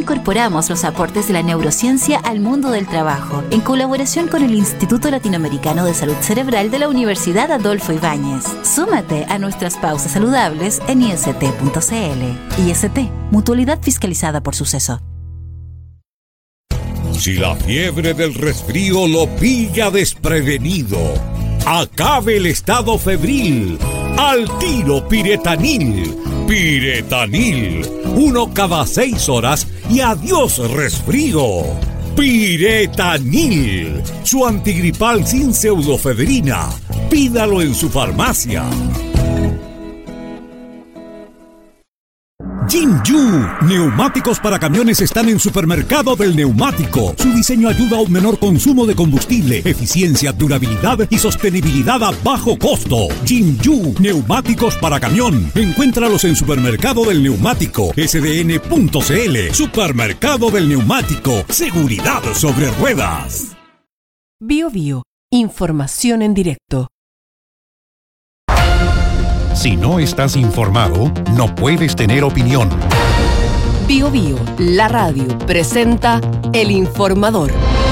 incorporamos los aportes de la neurociencia al mundo del trabajo, en colaboración con el Instituto Latinoamericano de Salud Cerebral de la Universidad Adolfo Ibáñez. Súmate a nuestras pausas saludables en ist.cl. IST, mutualidad fiscalizada por Suceso. Si la fiebre del resfrío lo pilla desprevenido, acabe el estado febril. Al tiro Piretanil. Piretanil. 1 cada 6 horas y adiós resfrío. Piretanil. Su antigripal sin pseudofebrina. Pídalo en su farmacia. Jinju, neumáticos para camiones están en Supermercado del Neumático. Su diseño ayuda a un menor consumo de combustible, eficiencia, durabilidad y sostenibilidad a bajo costo. Jinju, neumáticos para camión. Encuéntralos en Supermercado del Neumático, sdn.cl. Supermercado del Neumático, seguridad sobre ruedas. Bio Bio, información en directo. Si no estás informado, no puedes tener opinión. Bio Bio, la radio, presenta El Informador.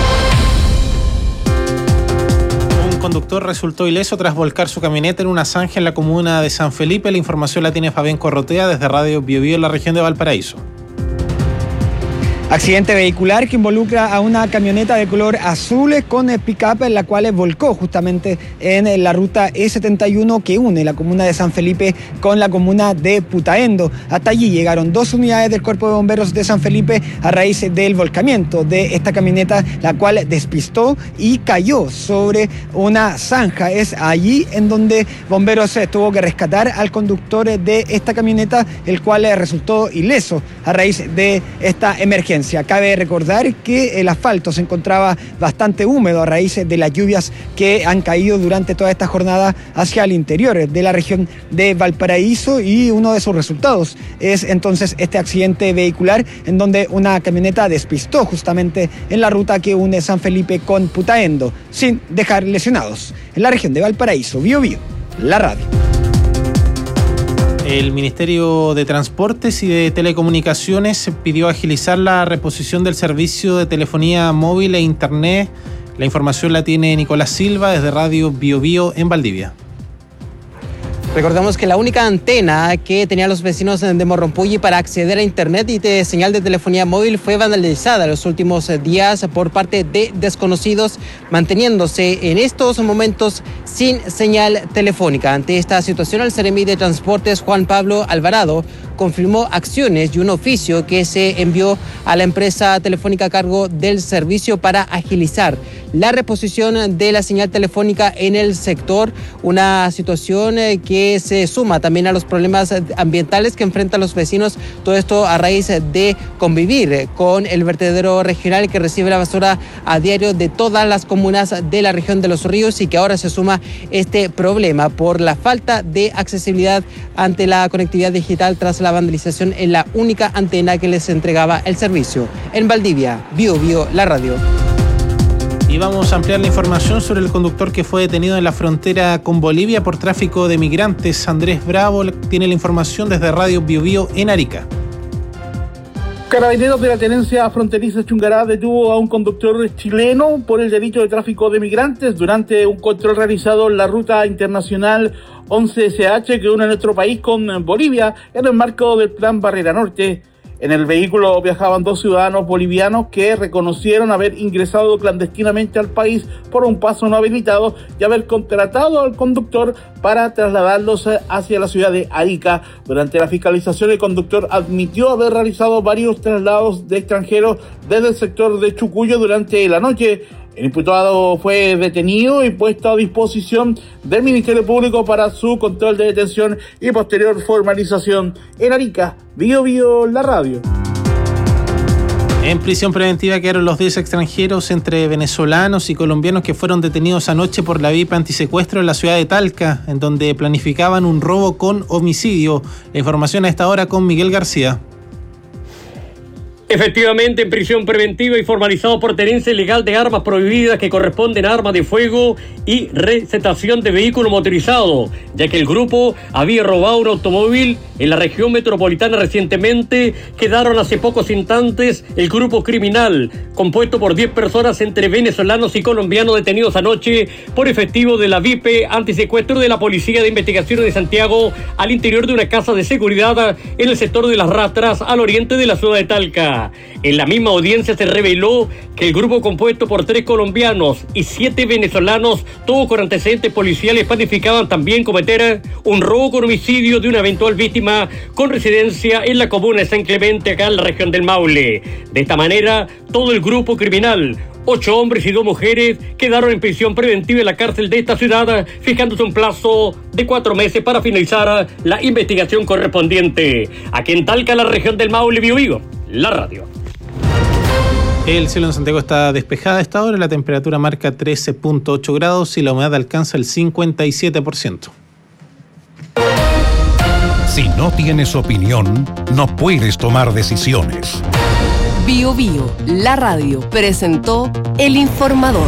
Un conductor resultó ileso tras volcar su camioneta en una zanja en la comuna de San Felipe. La información la tiene Fabián Corrotea desde Radio Bio Bio en la región de Valparaíso. Accidente vehicular que involucra a una camioneta de color azul con pick-up, en la cual volcó justamente en la ruta E71 que une la comuna de San Felipe con la comuna de Putaendo. Hasta allí llegaron 2 unidades del Cuerpo de Bomberos de San Felipe a raíz del volcamiento de esta camioneta, la cual despistó y cayó sobre una zanja. Es allí en donde bomberos tuvo que rescatar al conductor de esta camioneta, el cual resultó ileso a raíz de esta emergencia. Cabe recordar que el asfalto se encontraba bastante húmedo a raíz de las lluvias que han caído durante toda esta jornada hacia el interior de la región de Valparaíso, y uno de sus resultados es entonces este accidente vehicular en donde una camioneta despistó justamente en la ruta que une San Felipe con Putaendo, sin dejar lesionados. En la región de Valparaíso, Bio Bio, la radio. El Ministerio de Transportes y de Telecomunicaciones pidió agilizar la reposición del servicio de telefonía móvil e internet. La información la tiene Nicolás Silva desde Radio Bio Bio en Valdivia. Recordemos que la única antena que tenían los vecinos de Morrompulli para acceder a internet y de señal de telefonía móvil fue vandalizada en los últimos días por parte de desconocidos, manteniéndose en estos momentos sin señal telefónica. Ante esta situación, el Seremi de Transportes, Juan Pablo Alvarado, confirmó acciones y un oficio que se envió a la empresa telefónica a cargo del servicio para agilizar la reposición de la señal telefónica en el sector, una situación que se suma también a los problemas ambientales que enfrentan los vecinos, todo esto a raíz de convivir con el vertedero regional que recibe la basura a diario de todas las comunas de la región de Los Ríos, y que ahora se suma este problema por la falta de accesibilidad ante la conectividad digital tras la vandalización en la única antena que les entregaba el servicio. En Valdivia, Bio Bio, la radio. Y vamos a ampliar la información sobre el conductor que fue detenido en la frontera con Bolivia por tráfico de migrantes. Andrés Bravo tiene la información desde Radio Bio Bio en Arica. Carabineros de la Tenencia Fronteriza Chungará detuvo a un conductor chileno por el delito de tráfico de migrantes durante un control realizado en la ruta internacional 11SH que une nuestro país con Bolivia en el marco del Plan Barrera Norte. En el vehículo viajaban 2 ciudadanos bolivianos que reconocieron haber ingresado clandestinamente al país por un paso no habilitado y haber contratado al conductor para trasladarlos hacia la ciudad de Arica. Durante la fiscalización, el conductor admitió haber realizado varios traslados de extranjeros desde el sector de Chucuyo durante la noche. El imputado fue detenido y puesto a disposición del Ministerio Público para su control de detención y posterior formalización. En Arica, Bio Bio, la radio. En prisión preventiva quedaron los 10 extranjeros entre venezolanos y colombianos que fueron detenidos anoche por la VIP antisecuestro en la ciudad de Talca, en donde planificaban un robo con homicidio. La información a esta hora con Miguel García. Efectivamente, en prisión preventiva y formalizado por tenencia ilegal de armas prohibidas que corresponden a armas de fuego y recetación de vehículo motorizado, ya que el grupo había robado un automóvil en la región metropolitana recientemente. Quedaron hace pocos instantes el grupo criminal, compuesto por 10 personas entre venezolanos y colombianos detenidos anoche por efectivo de la VIP antisecuestro de la Policía de Investigaciones de Santiago al interior de una casa de seguridad en el sector de Las Rastras, al oriente de la ciudad de Talca. En la misma audiencia se reveló que el grupo compuesto por 3 colombianos y 7 venezolanos, todos con antecedentes policiales, planificaban también cometer un robo con homicidio de una eventual víctima con residencia en la comuna de San Clemente, acá en la región del Maule. De esta manera, todo el grupo criminal, 8 hombres y 2 mujeres, quedaron en prisión preventiva en la cárcel de esta ciudad, fijándose un plazo de 4 meses para finalizar la investigación correspondiente. Aquí en Talca, la región del Maule, Biobío, la radio. El cielo en Santiago está despejado a esta hora, la temperatura marca 13.8 grados y la humedad alcanza el 57%. Si no tienes opinión, no puedes tomar decisiones. Biobío, la radio, presentó El Informador.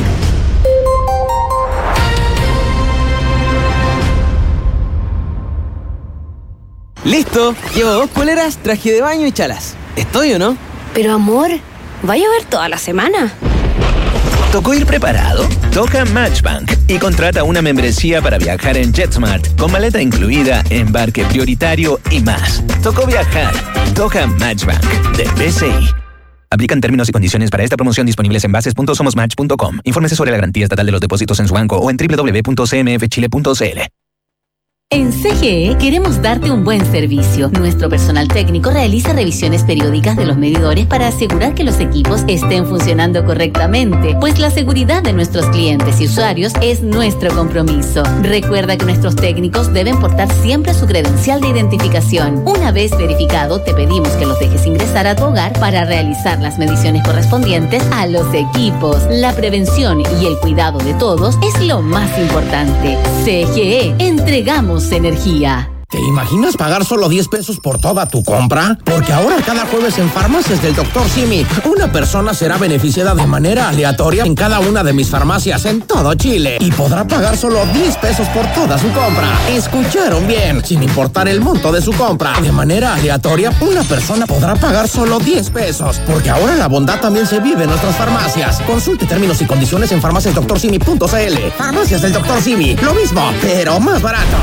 Listo, llevo 2 poleras, traje de baño y chalas. ¿Estoy o no? Pero amor, ¿va a llover toda la semana? ¿Tocó ir preparado? Toca Matchbank y contrata una membresía para viajar en JetSmart con maleta incluida, embarque prioritario y más. Tocó viajar. Toca Matchbank de BCI. Aplican términos y condiciones para esta promoción disponibles en bases.somosmatch.com. Infórmese sobre la garantía estatal de los depósitos en su banco o en www.cmfchile.cl. En CGE queremos darte un buen servicio. Nuestro personal técnico realiza revisiones periódicas de los medidores para asegurar que los equipos estén funcionando correctamente, pues la seguridad de nuestros clientes y usuarios es nuestro compromiso. Recuerda que nuestros técnicos deben portar siempre su credencial de identificación. Una vez verificado, te pedimos que los dejes ingresar a tu hogar para realizar las mediciones correspondientes a los equipos. La prevención y el cuidado de todos es lo más importante. CGE, entregamos energía. ¿Te imaginas pagar solo 10 pesos por toda tu compra? Porque ahora cada jueves en Farmacias del Dr. Simi, una persona será beneficiada de manera aleatoria en cada una de mis farmacias en todo Chile y podrá pagar solo 10 pesos por toda su compra. ¿Escucharon bien? Sin importar el monto de su compra. De manera aleatoria, una persona podrá pagar solo 10 pesos. Porque ahora la bondad también se vive en nuestras farmacias. Consulte términos y condiciones en farmaciasdrsimi.cl. Farmacias del Dr. Simi, lo mismo, pero más barato.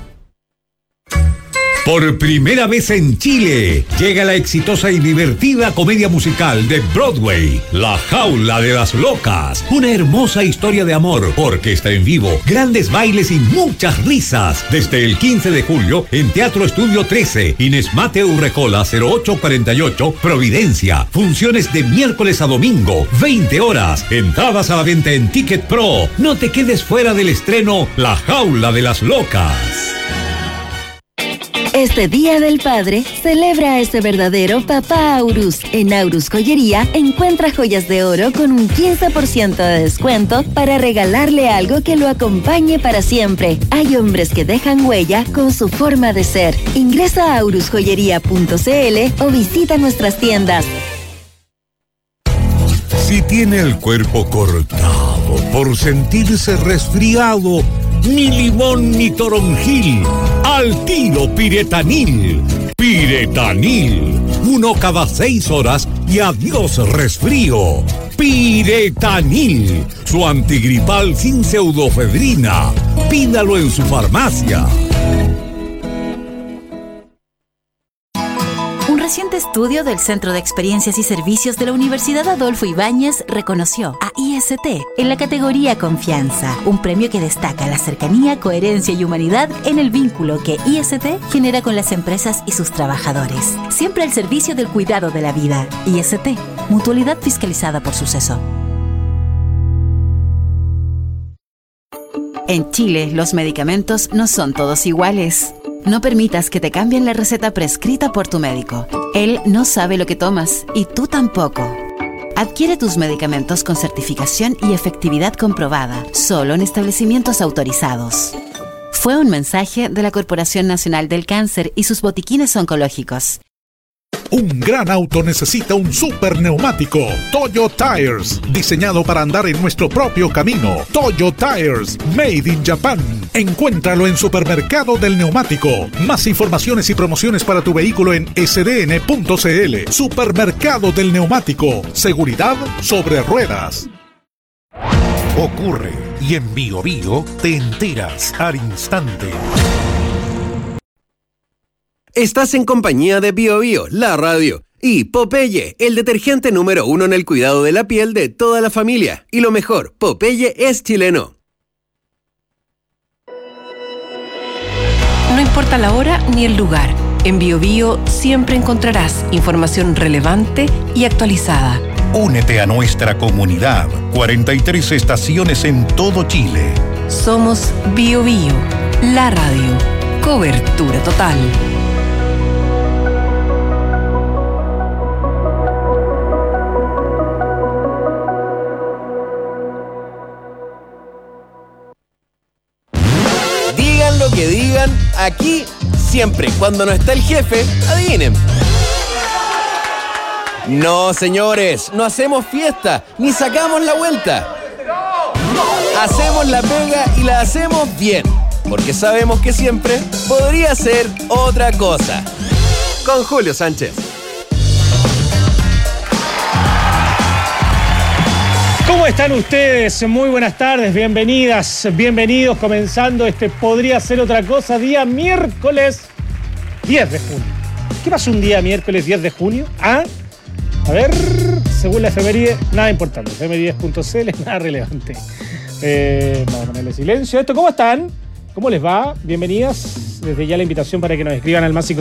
Por primera vez en Chile, llega la exitosa y divertida comedia musical de Broadway, La Jaula de las Locas. Una hermosa historia de amor, orquesta en vivo, grandes bailes y muchas risas. Desde el 15 de julio en Teatro Estudio 13, Inés Mate Urrejola 0848, Providencia. Funciones de miércoles a domingo, 20 horas. Entradas a la venta en Ticket Pro. No te quedes fuera del estreno La Jaula de las Locas. Este Día del Padre, celebra a ese verdadero papá Aurus. En Aurus Joyería, encuentra joyas de oro con un 15% de descuento para regalarle algo que lo acompañe para siempre. Hay hombres que dejan huella con su forma de ser. Ingresa a aurusjoyería.cl o visita nuestras tiendas. Si tiene el cuerpo cortado por sentirse resfriado, ni limón ni toronjil, al tiro Piretanil. Piretanil, 1 cada 6 horas y adiós resfrío. Piretanil, su antigripal sin pseudofedrina. Pídalo en su farmacia. Un reciente estudio del Centro de Experiencias y Servicios de la Universidad Adolfo Ibáñez reconoció a IST en la categoría Confianza, un premio que destaca la cercanía, coherencia y humanidad en el vínculo que IST genera con las empresas y sus trabajadores. Siempre al servicio del cuidado de la vida. IST, mutualidad fiscalizada por Suceso. En Chile, los medicamentos no son todos iguales. No permitas que te cambien la receta prescrita por tu médico. Él no sabe lo que tomas y tú tampoco. Adquiere tus medicamentos con certificación y efectividad comprobada, solo en establecimientos autorizados. Fue un mensaje de la Corporación Nacional del Cáncer y sus botiquines oncológicos. Un gran auto necesita un super neumático. Toyo Tires, diseñado para andar en nuestro propio camino. Toyo Tires, made in Japan. Encuéntralo en Supermercado del Neumático. Más informaciones y promociones para tu vehículo en sdn.cl. Supermercado del Neumático. Seguridad sobre ruedas. Ocurre y en Bio Bio te enteras al instante. Estás en compañía de Bio Bio, la radio, y Popeye, el detergente número 1 en el cuidado de la piel de toda la familia. Y lo mejor, Popeye es chileno. No importa la hora ni el lugar, en Bio Bio siempre encontrarás información relevante y actualizada. Únete a nuestra comunidad. 43 estaciones en todo Chile. Somos Bio Bio, la radio. Cobertura total. Digan lo que digan, aquí siempre, cuando no está el jefe, adivinen. No, señores, no hacemos fiesta, ni sacamos la vuelta. Hacemos la pega y la hacemos bien, porque sabemos que siempre podría ser otra cosa. Con Julio Sánchez. ¿Cómo están ustedes? Muy buenas tardes, bienvenidas, bienvenidos, comenzando Podría Ser Otra Cosa, día miércoles 10 de junio. ¿Qué pasa un día miércoles 10 de junio? A ver, según la efeméride, nada importante. efemérides.cl, nada relevante. Vamos a ponerle silencio a esto. ¿Cómo están? ¿Cómo les va? Bienvenidas. Desde ya la invitación para que nos escriban al más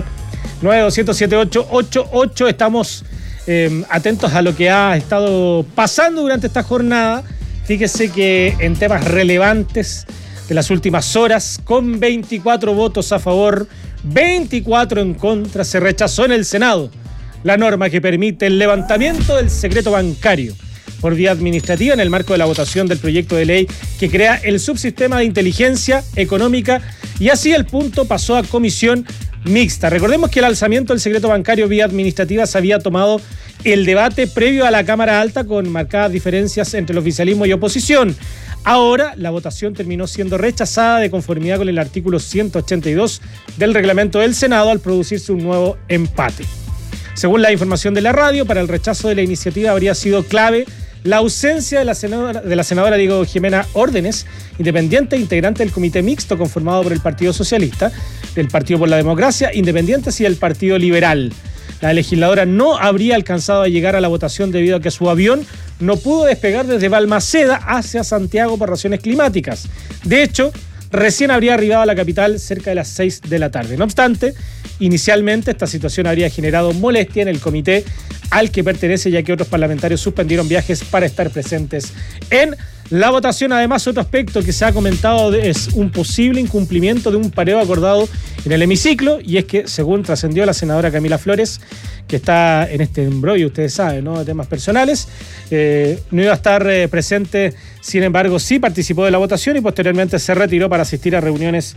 569-9200-7888. Estamos atentos a lo que ha estado pasando durante esta jornada. Fíjese que en temas relevantes de las últimas horas, con 24 votos a favor, 24 en contra, se rechazó en el Senado la norma que permite el levantamiento del secreto bancario por vía administrativa en el marco de la votación del proyecto de ley que crea el subsistema de inteligencia económica, y así el punto pasó a comisión mixta. Recordemos que el alzamiento del secreto bancario vía administrativa se había tomado el debate previo a la Cámara Alta con marcadas diferencias entre el oficialismo y oposición. Ahora la votación terminó siendo rechazada de conformidad con el artículo 182 del reglamento del Senado al producirse un nuevo empate. Según la información de la radio, para el rechazo de la iniciativa habría sido clave la ausencia de la senadora Jimena Órdenes, independiente e integrante del comité mixto conformado por el Partido Socialista, el Partido por la Democracia, Independientes y el Partido Liberal. La legisladora no habría alcanzado a llegar a la votación debido a que su avión no pudo despegar desde Balmaceda hacia Santiago por razones climáticas. De hecho, recién habría arribado a la capital cerca de las 6 de la tarde. No obstante, inicialmente esta situación habría generado molestia en el comité al que pertenece, ya que otros parlamentarios suspendieron viajes para estar presentes en la votación. Además, otro aspecto que se ha comentado es un posible incumplimiento de un pareo acordado en el hemiciclo, y es que, según trascendió la senadora Camila Flores, que está en este embrollo, ustedes saben, ¿no?, de temas personales, no iba a estar presente. Sin embargo, sí participó de la votación y posteriormente se retiró para asistir a reuniones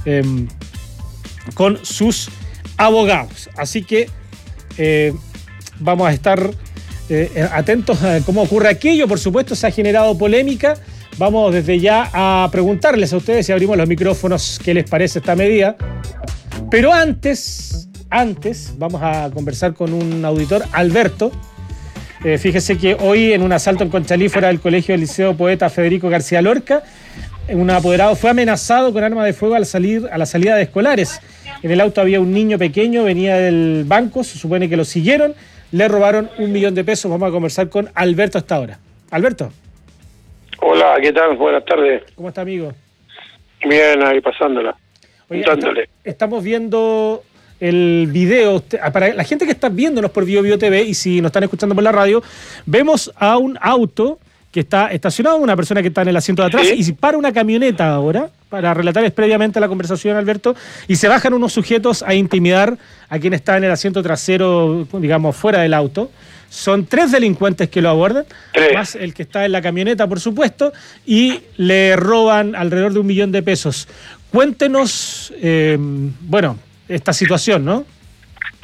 con sus abogados. Así que vamos a estar atentos a cómo ocurre aquello. Por supuesto, se ha generado polémica. Vamos desde ya a preguntarles a ustedes, si abrimos los micrófonos, qué les parece esta medida. Pero antes vamos a conversar con un auditor, Alberto. Fíjese que hoy, en un asalto en Conchalí, fuera del Colegio del Liceo Poeta Federico García Lorca, un apoderado fue amenazado con arma de fuego a la salida de escolares. En el auto había un niño pequeño, venía del banco, se supone que lo siguieron, le robaron $1.000.000. Vamos a conversar con Alberto hasta ahora. Alberto. Hola, ¿qué tal? Buenas tardes. ¿Cómo está, amigo? Bien, ahí pasándola. Oye, estamos viendo el video. Para la gente que está viéndonos por Bio Bio TV, y si nos están escuchando por la radio, vemos a un auto que está estacionado, una persona que está en el asiento de atrás, ¿sí?, y para una camioneta ahora, para relatarles previamente la conversación, Alberto, y se bajan unos sujetos a intimidar a quien está en el asiento trasero, digamos, fuera del auto. Son 3 delincuentes que lo abordan, más el que está en la camioneta, por supuesto, y le roban alrededor de $1.000.000. Cuéntenos, esta situación, ¿no?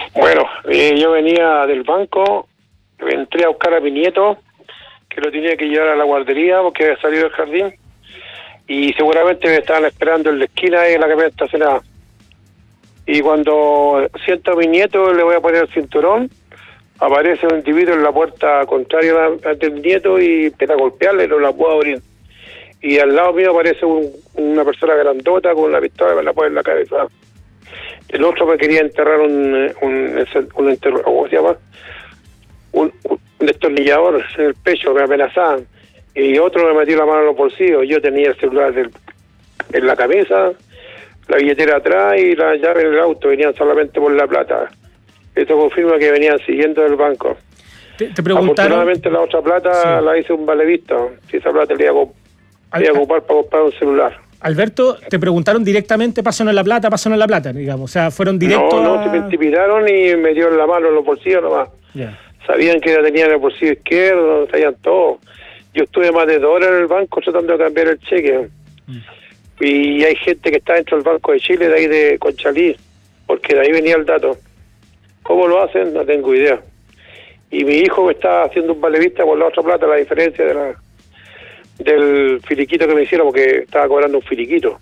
Bueno, yo venía del banco, entré a buscar a mi nieto, que lo tenía que llevar a la guardería porque había salido del jardín, y seguramente me estaban esperando en la esquina de la camioneta estacionada. Y cuando siento a mi nieto, le voy a poner el cinturón, aparece un individuo en la puerta contraria del nieto y empieza a golpearle, no la puedo abrir. Y al lado mío aparece una persona grandota con una pistola y me la pone en la cabeza. El otro me quería enterrar ¿cómo se llama? Un destornillador en el pecho, me amenazaban. Y otro me metió la mano en los bolsillos. Yo tenía el celular en la cabeza, la billetera atrás y la llave en el auto. Venían solamente por la plata. Esto confirma que venían siguiendo del banco. Te preguntaron... Afortunadamente la otra plata la hice un valevista. Si esa plata le iba a ocupar para comprar un celular. Alberto, te preguntaron directamente, pásanos la plata, digamos. O sea, fueron directos. No, me intimidaron y me dieron la mano en los bolsillos nomás. Yeah. Sabían que la tenía en el bolsillo izquierdo, sabían todo. Yo estuve más de 2 horas en el banco tratando de cambiar el cheque. Y hay gente que está dentro del Banco de Chile, de ahí de Conchalí, porque de ahí venía el dato. ¿Cómo lo hacen? No tengo idea. Y mi hijo me está haciendo un valevista por la otra plata, la diferencia del filiquito que me hicieron, porque estaba cobrando un filiquito.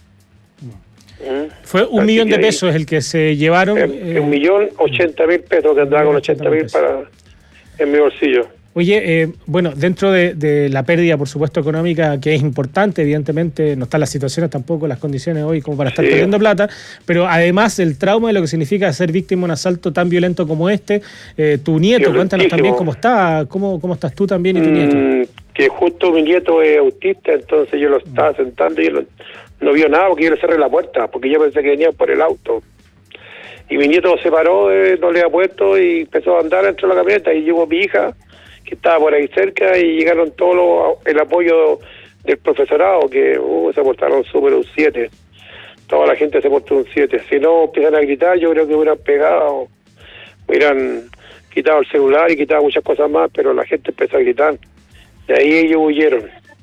Fue 1 millón de pesos el que se llevaron. 1.080.000 pesos, que andaba con 80.000 en mi bolsillo. Oye, bueno, dentro de la pérdida, por supuesto, económica, que es importante, evidentemente, no están las situaciones tampoco, las condiciones hoy como para estar perdiendo plata, pero además el trauma de lo que significa ser víctima de un asalto tan violento como este, tu nieto, cuéntanos también cómo está, cómo estás tú también y tu nieto. Que justo mi nieto es autista, entonces yo lo estaba sentando y él no vio nada porque yo le cerré la puerta, porque yo pensé que venían por el auto. Y mi nieto se paró, no le había puesto y empezó a andar dentro de la camioneta y llegó mi hija, que estaba por ahí cerca, y llegaron todos el apoyo del profesorado, que se portaron súper un 7. Toda la gente se portó un 7. Si no empiezan a gritar, yo creo que hubieran pegado, hubieran quitado el celular y quitado muchas cosas más, pero la gente empezó a gritar. De ahí ellos huyeron.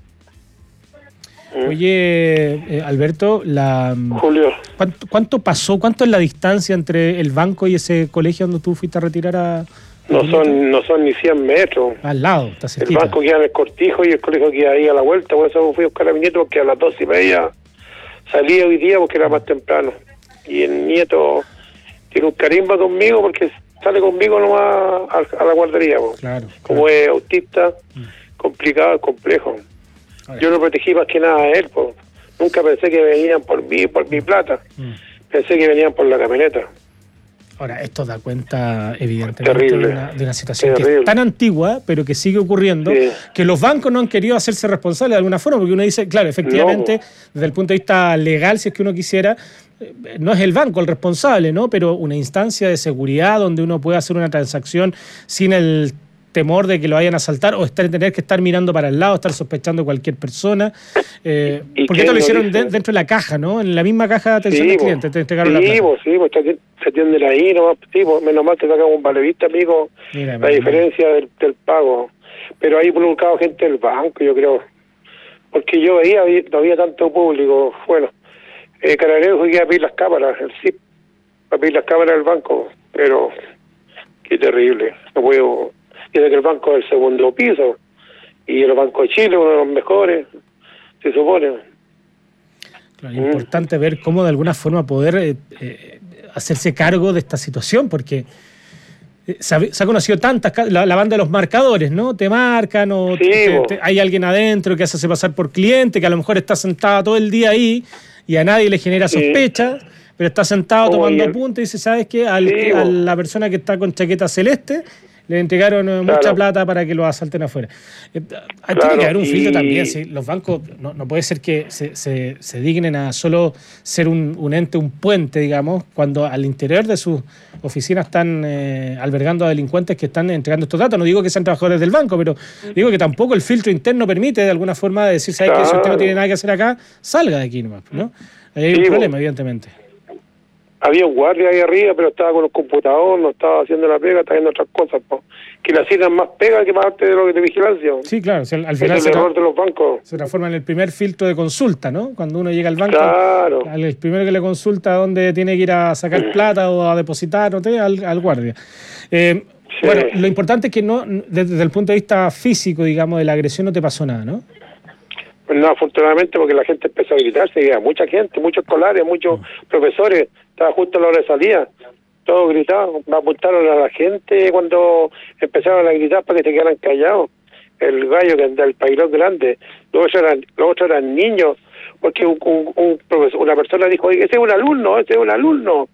Oye, Alberto, Julio, ¿cuánto pasó? ¿Cuánto es la distancia entre el banco y ese colegio donde tú fuiste a retirar a...? No son ni 100 metros. Al lado, está cerquita. El banco queda en el Cortijo y el colegio queda ahí a la vuelta. Por eso fui a buscar a mi nieto, porque a las 2:30 salí hoy día porque era más temprano. Y el nieto tiene un carisma conmigo porque sale conmigo nomás a la guardería. Claro. Como es autista, complicado, complejo. Yo lo protegí más que nada a él. Nunca pensé que venían por mi plata. Pensé que venían por la camioneta. Ahora, esto da cuenta, evidentemente, de una situación que es tan antigua, pero que sigue ocurriendo, que los bancos no han querido hacerse responsables de alguna forma, porque uno dice, claro, efectivamente, desde el punto de vista legal, si es que uno quisiera, no es el banco el responsable, ¿no? Pero una instancia de seguridad donde uno puede hacer una transacción sin el temor de que lo vayan a asaltar o tener que estar mirando para el lado, estar sospechando de cualquier persona. Porque esto lo hicieron dentro de la caja, ¿no? En la misma caja de atención al cliente, te entregaron la plata. Se atienden ahí, nomás, menos mal que sacamos un valevista, amigo, la diferencia del pago. Pero ahí involucrado gente del banco, yo creo. Porque yo veía, no había tanto público. Bueno, Carabineros fue a pedir las cámaras, el CIP, a pedir las cámaras del banco, pero qué terrible. No puedo... Tiene que el banco es el segundo piso y el Banco de Chile, uno de los mejores, se supone. Claro, es importante ver cómo de alguna forma poder hacerse cargo de esta situación, porque se ha conocido tantas, la banda de los marcadores, ¿no? Te marcan o hay alguien adentro que hace pasar por cliente, que a lo mejor está sentado todo el día ahí y a nadie le genera sospecha, pero está sentado tomando apuntes y dice, ¿sabes qué? A la persona que está con chaqueta celeste le entregaron mucha plata para que lo asalten afuera. Tiene que haber un filtro también. ¿Sí? Los bancos no puede ser que se dignen a solo ser un ente, un puente, digamos, cuando al interior de sus oficinas están albergando a delincuentes que están entregando estos datos. No digo que sean trabajadores del banco, pero digo que tampoco el filtro interno permite de alguna forma decir, ¿sabes qué? Si usted no tiene nada que hacer acá, salga de aquí nomás, ¿no? Ahí hay un problema, evidentemente. había un guardia ahí arriba, pero estaba con el computador, no estaba haciendo la pega, estaba haciendo otras cosas, que le hacían más pega que parte de lo que de vigilancia. Sí, claro, o sea, al final es el error de los bancos. Se transforma en el primer filtro de consulta, ¿no? Cuando uno llega al banco, claro, el primero que le consulta dónde tiene que ir a sacar plata o a depositar, al guardia. Sí. Bueno, lo importante es que no, desde el punto de vista físico, digamos, de la agresión no te pasó nada, ¿no? Pues no, afortunadamente, porque la gente empezó a gritarse, y mucha gente, muchos escolares, muchos profesores, estaba justo a la hora de salida, todos gritaban, apuntaron a la gente cuando empezaron a gritar para que se quedaran callados. El gallo que del pailón grande, los otros eran niños, porque un profesor, una persona dijo, ese es un alumno, es un alumno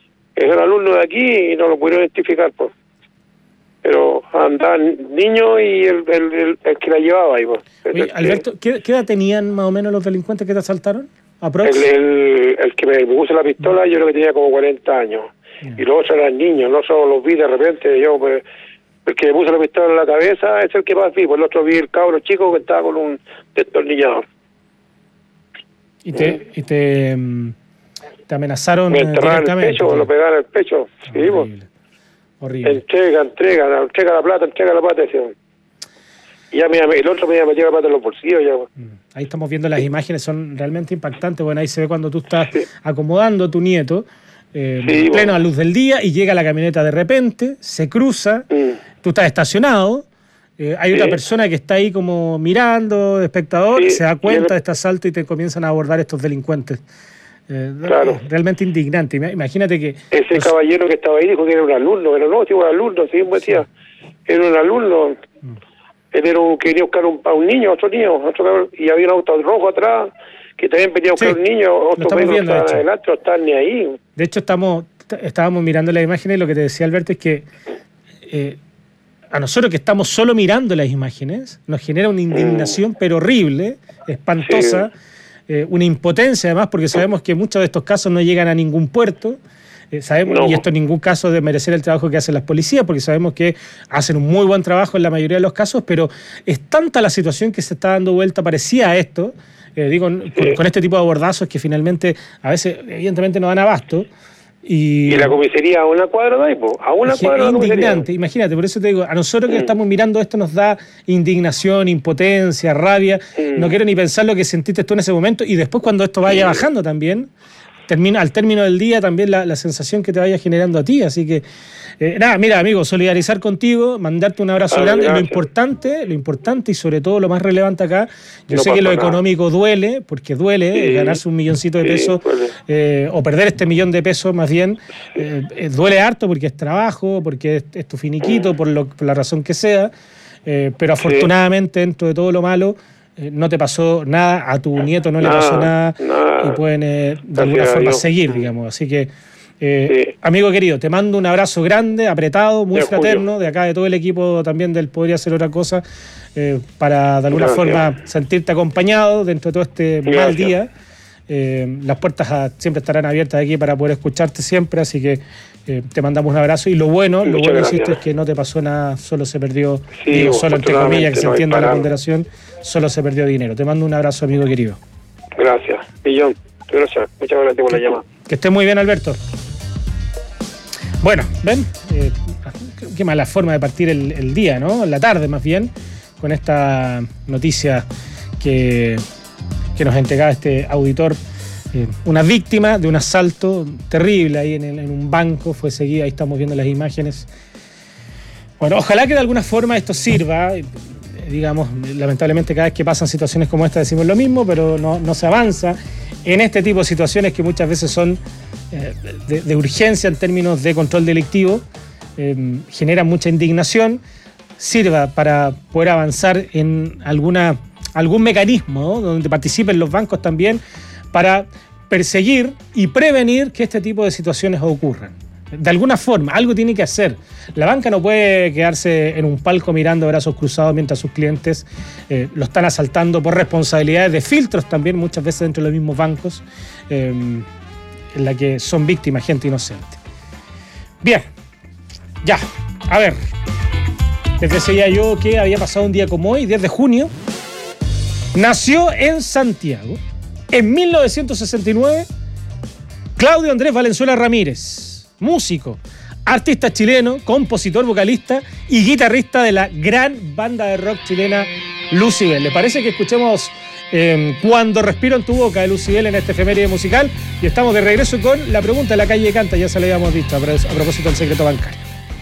de aquí, y no lo pudieron identificar, pues. Pero andaban niños y el que la llevaba ahí, pues. Oye, Alberto, ¿qué edad tenían más o menos los delincuentes que te asaltaron? El que me puso la pistola, yo creo que tenía como 40 años. Y los otros eran niños, los otros los vi de repente, yo pues, el que me puso la pistola en la cabeza es el que más vi, pues el otro vi el cabro chico que estaba con un destornillador. ¿Y te amenazaron? Me enterraron en el pecho, lo pegaron en el pecho, sí, horrible. Entrega la plata, decían. Y ya el otro me iba a meter la plata en los bolsillos. Ya. Ahí estamos viendo las imágenes, son realmente impactantes. Bueno, ahí se ve cuando tú estás acomodando a tu nieto, pleno a luz del día, y llega la camioneta de repente, se cruza, tú estás estacionado, hay otra persona que está ahí como mirando, de espectador, se da cuenta de este asalto y te comienzan a abordar estos delincuentes. Claro. Realmente indignante. Imagínate que... Ese caballero que estaba ahí dijo que era un alumno, pero no, un alumno, sí, me decía, era un alumno. Él quería buscar a un niño, otro niño, y había un auto rojo atrás, que también venía a buscar un niño, otro menos adelante, no estaban ni ahí. De hecho, estábamos mirando las imágenes y lo que te decía Alberto es que a nosotros que estamos solo mirando las imágenes, nos genera una indignación, pero horrible, espantosa, una impotencia además, porque sabemos que muchos de estos casos no llegan a ningún puerto. Sabemos, y esto en ningún caso de merecer el trabajo que hacen las policías, porque sabemos que hacen un muy buen trabajo en la mayoría de los casos, pero es tanta la situación que se está dando vuelta parecida a esto, con este tipo de abordazos que finalmente a veces evidentemente no dan abasto. Y la comisaría a una cuadra de ahí, a una cuadra de la indignante, imagínate, por eso te digo, a nosotros que estamos mirando esto nos da indignación, impotencia, rabia. No quiero ni pensar lo que sentiste tú en ese momento, y después cuando esto vaya bajando también, al término del día también la sensación que te vaya generando a ti. Así que, mira, amigo, solidarizar contigo, mandarte un abrazo grande. Lo importante y sobre todo lo más relevante acá, yo sé que lo económico duele, porque duele ganarse $1 milloncito de pesos, o perder este $1 millón de pesos más bien, duele harto porque es trabajo, porque es tu finiquito, por la razón que sea, pero afortunadamente dentro de todo lo malo, no te pasó nada, a tu nieto no le pasó nada, y pueden de alguna forma seguir, digamos. Así que, amigo querido, te mando un abrazo grande, apretado, muy fraterno, de acá de todo el equipo también del Podría Ser Otra Cosa, para de alguna forma sentirte acompañado dentro de todo este mal día. Las puertas siempre estarán abiertas aquí para poder escucharte siempre, así que te mandamos un abrazo. Y lo bueno, insisto, es que no te pasó nada, solo se perdió, solo entre comillas, que se entienda la ponderación, solo se perdió dinero. Te mando un abrazo, amigo querido. Gracias, millón. Gracias, muchas gracias por la llamada. Que esté muy bien, Alberto. Bueno, ven, qué mala forma de partir el día, ¿no? La tarde más bien, con esta noticia que nos entregaba este auditor. Una víctima de un asalto terrible ahí en un banco, fue seguida, ahí estamos viendo las imágenes. Bueno, ojalá que de alguna forma esto sirva. Digamos, lamentablemente cada vez que pasan situaciones como esta decimos lo mismo, pero no se avanza en este tipo de situaciones que muchas veces son de urgencia en términos de control delictivo, generan mucha indignación. Sirva para poder avanzar en algún mecanismo, ¿no?, donde participen los bancos también, para perseguir y prevenir que este tipo de situaciones ocurran. De alguna forma, algo tiene que hacer. La banca no puede quedarse en un palco mirando brazos cruzados mientras sus clientes lo están asaltando por responsabilidades de filtros también, muchas veces dentro de los mismos bancos, en la que son víctimas gente inocente. Bien, ya, a ver. Les decía yo que había pasado un día como hoy, 10 de junio. Nació en Santiago, en 1969, Claudio Andrés Valenzuela Ramírez, músico, artista chileno, compositor, vocalista y guitarrista de la gran banda de rock chilena Lucibel. ¿Le parece que escuchemos Cuando respiro en tu boca de Lucibel en este efeméride musical? Y estamos de regreso con la pregunta de la calle Canta, ya se la habíamos visto a propósito del secreto bancario.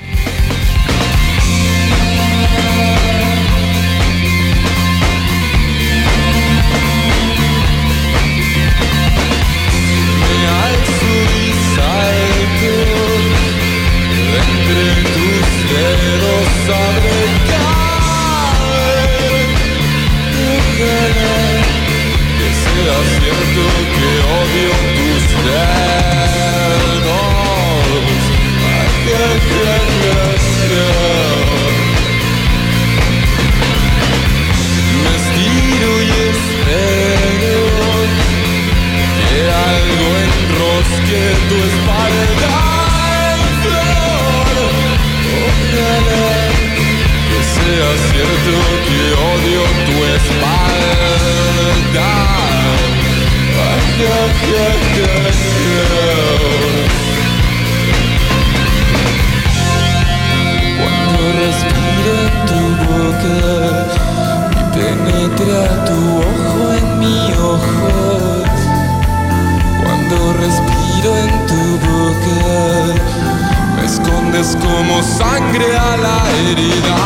Como sangre a la herida.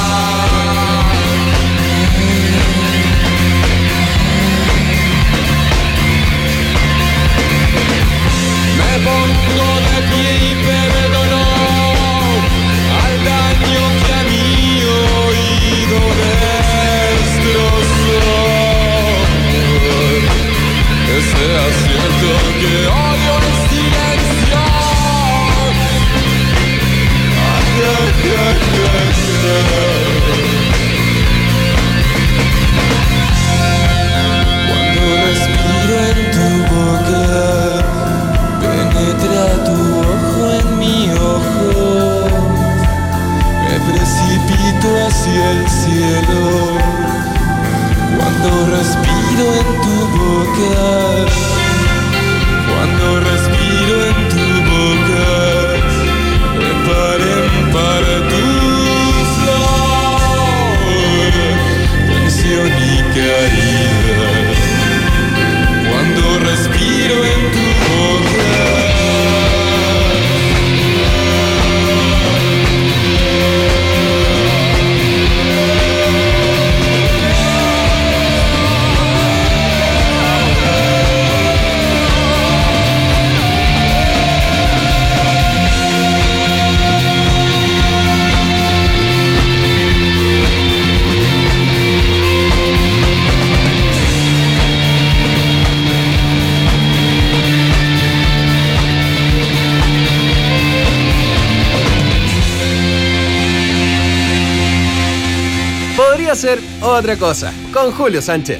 Me pongo de pie y perdono al daño que a mi oído destrozó. Que sea cierto que odio el silencio. Cuando respiro en tu boca, penetra tu ojo en mi ojo, me precipito hacia el cielo. Cuando respiro en tu boca, cuando respiro en tu boca, para tu flor, tensión y caída. Cuando respiro en tu boca. Hacer otra cosa con Julio Sánchez.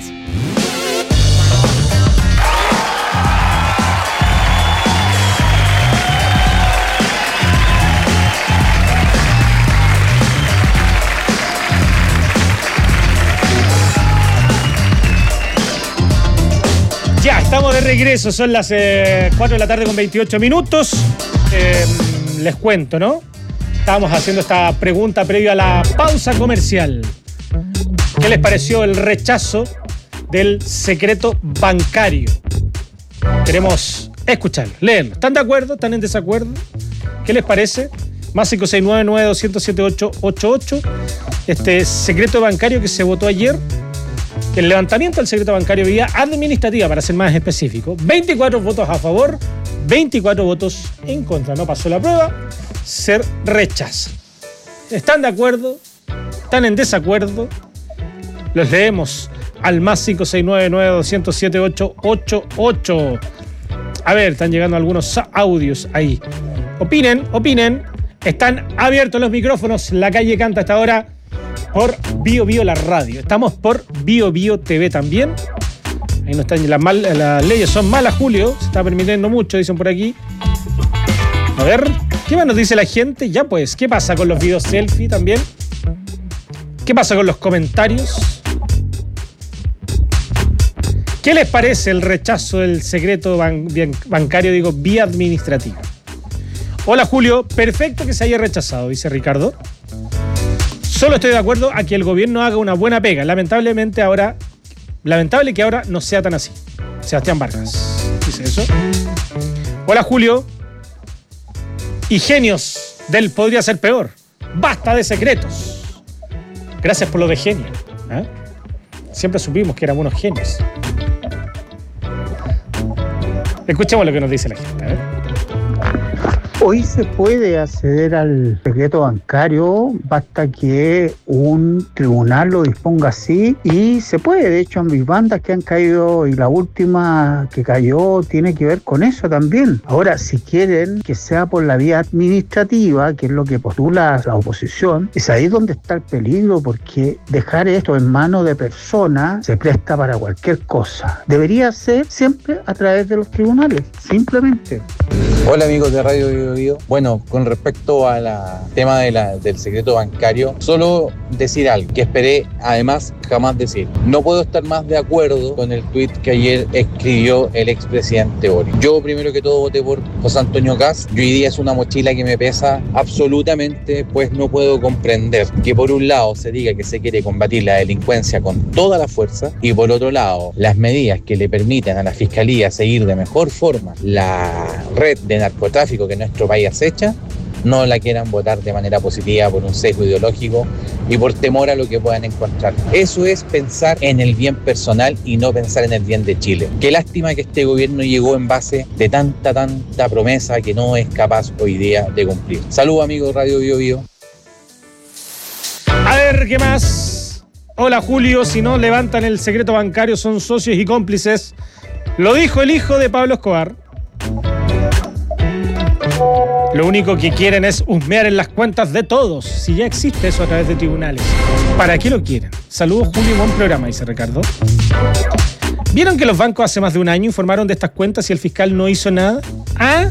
Ya, estamos de regreso, son las 4 de la tarde con 28 minutos. Les cuento, ¿no? Estábamos haciendo esta pregunta previo a la pausa comercial. ¿Qué les pareció el rechazo del secreto bancario? Queremos escucharlo, leerlo. ¿Están de acuerdo? ¿Están en desacuerdo? ¿Qué les parece? Más 569-9200-788. Este secreto bancario que se votó ayer. El levantamiento del secreto bancario vía administrativa, para ser más específico. 24 votos a favor, 24 votos en contra. No pasó la prueba, se rechaza. ¿Están de acuerdo? ¿Están en desacuerdo? Los leemos al más 569-9200-788. A ver, están llegando algunos audios ahí. Opinen. Están abiertos los micrófonos. La calle Canta hasta ahora por Bio Bio la radio. Estamos por Bio Bio TV también. Ahí no están las leyes son malas, Julio. Se está permitiendo mucho, dicen por aquí. A ver, ¿qué más nos dice la gente? Ya pues, ¿qué pasa con los videos selfie también? ¿Qué pasa con los comentarios? ¿Qué les parece el rechazo del secreto bancario, vía administrativa? Hola Julio, perfecto que se haya rechazado, dice Ricardo. Solo estoy de acuerdo a que el gobierno haga una buena pega. Lamentable que ahora no sea tan así. Sebastián Vargas dice eso. Hola Julio. Y genios del podría ser peor. Basta de secretos. Gracias por lo de genio. ¿Eh? Siempre supimos que eran unos genios. Escuchemos lo que nos dice la gente. Hoy se puede acceder al secreto bancario, basta que un tribunal lo disponga así y se puede. De hecho, en mis bandas que han caído y la última que cayó tiene que ver con eso también. Ahora, si quieren que sea por la vía administrativa, que es lo que postula la oposición, es ahí donde está el peligro, porque dejar esto en manos de personas se presta para cualquier cosa. Debería ser siempre a través de los tribunales, simplemente. Hola amigos de Radio Bio Bio. Bueno, con respecto al tema del secreto bancario, solo decir algo que esperé además jamás decir. No puedo estar más de acuerdo con el tuit que ayer escribió el expresidente Boric. Yo primero que todo voté por José Antonio Kast y hoy día es una mochila que me pesa absolutamente, pues no puedo comprender que por un lado se diga que se quiere combatir la delincuencia con toda la fuerza y por otro lado las medidas que le permiten a la Fiscalía seguir de mejor forma la red de narcotráfico que nuestro país acecha, no la quieran votar de manera positiva por un sesgo ideológico y por temor a lo que puedan encontrar. Eso es pensar en el bien personal y no pensar en el bien de Chile. Qué lástima que este gobierno llegó en base de tanta promesa que no es capaz hoy día de cumplir. Saludos amigos de Radio Bio Bio. A ver, ¿qué más? Hola Julio, si no levantan el secreto bancario son socios y cómplices. Lo dijo el hijo de Pablo Escobar. Lo único que quieren es husmear en las cuentas de todos. Si ya existe eso a través de tribunales, ¿para qué lo quieren? Saludos Julio, buen programa, dice Ricardo. ¿Vieron que los bancos hace más de un año informaron de estas cuentas y el fiscal no hizo nada? ¿Ah?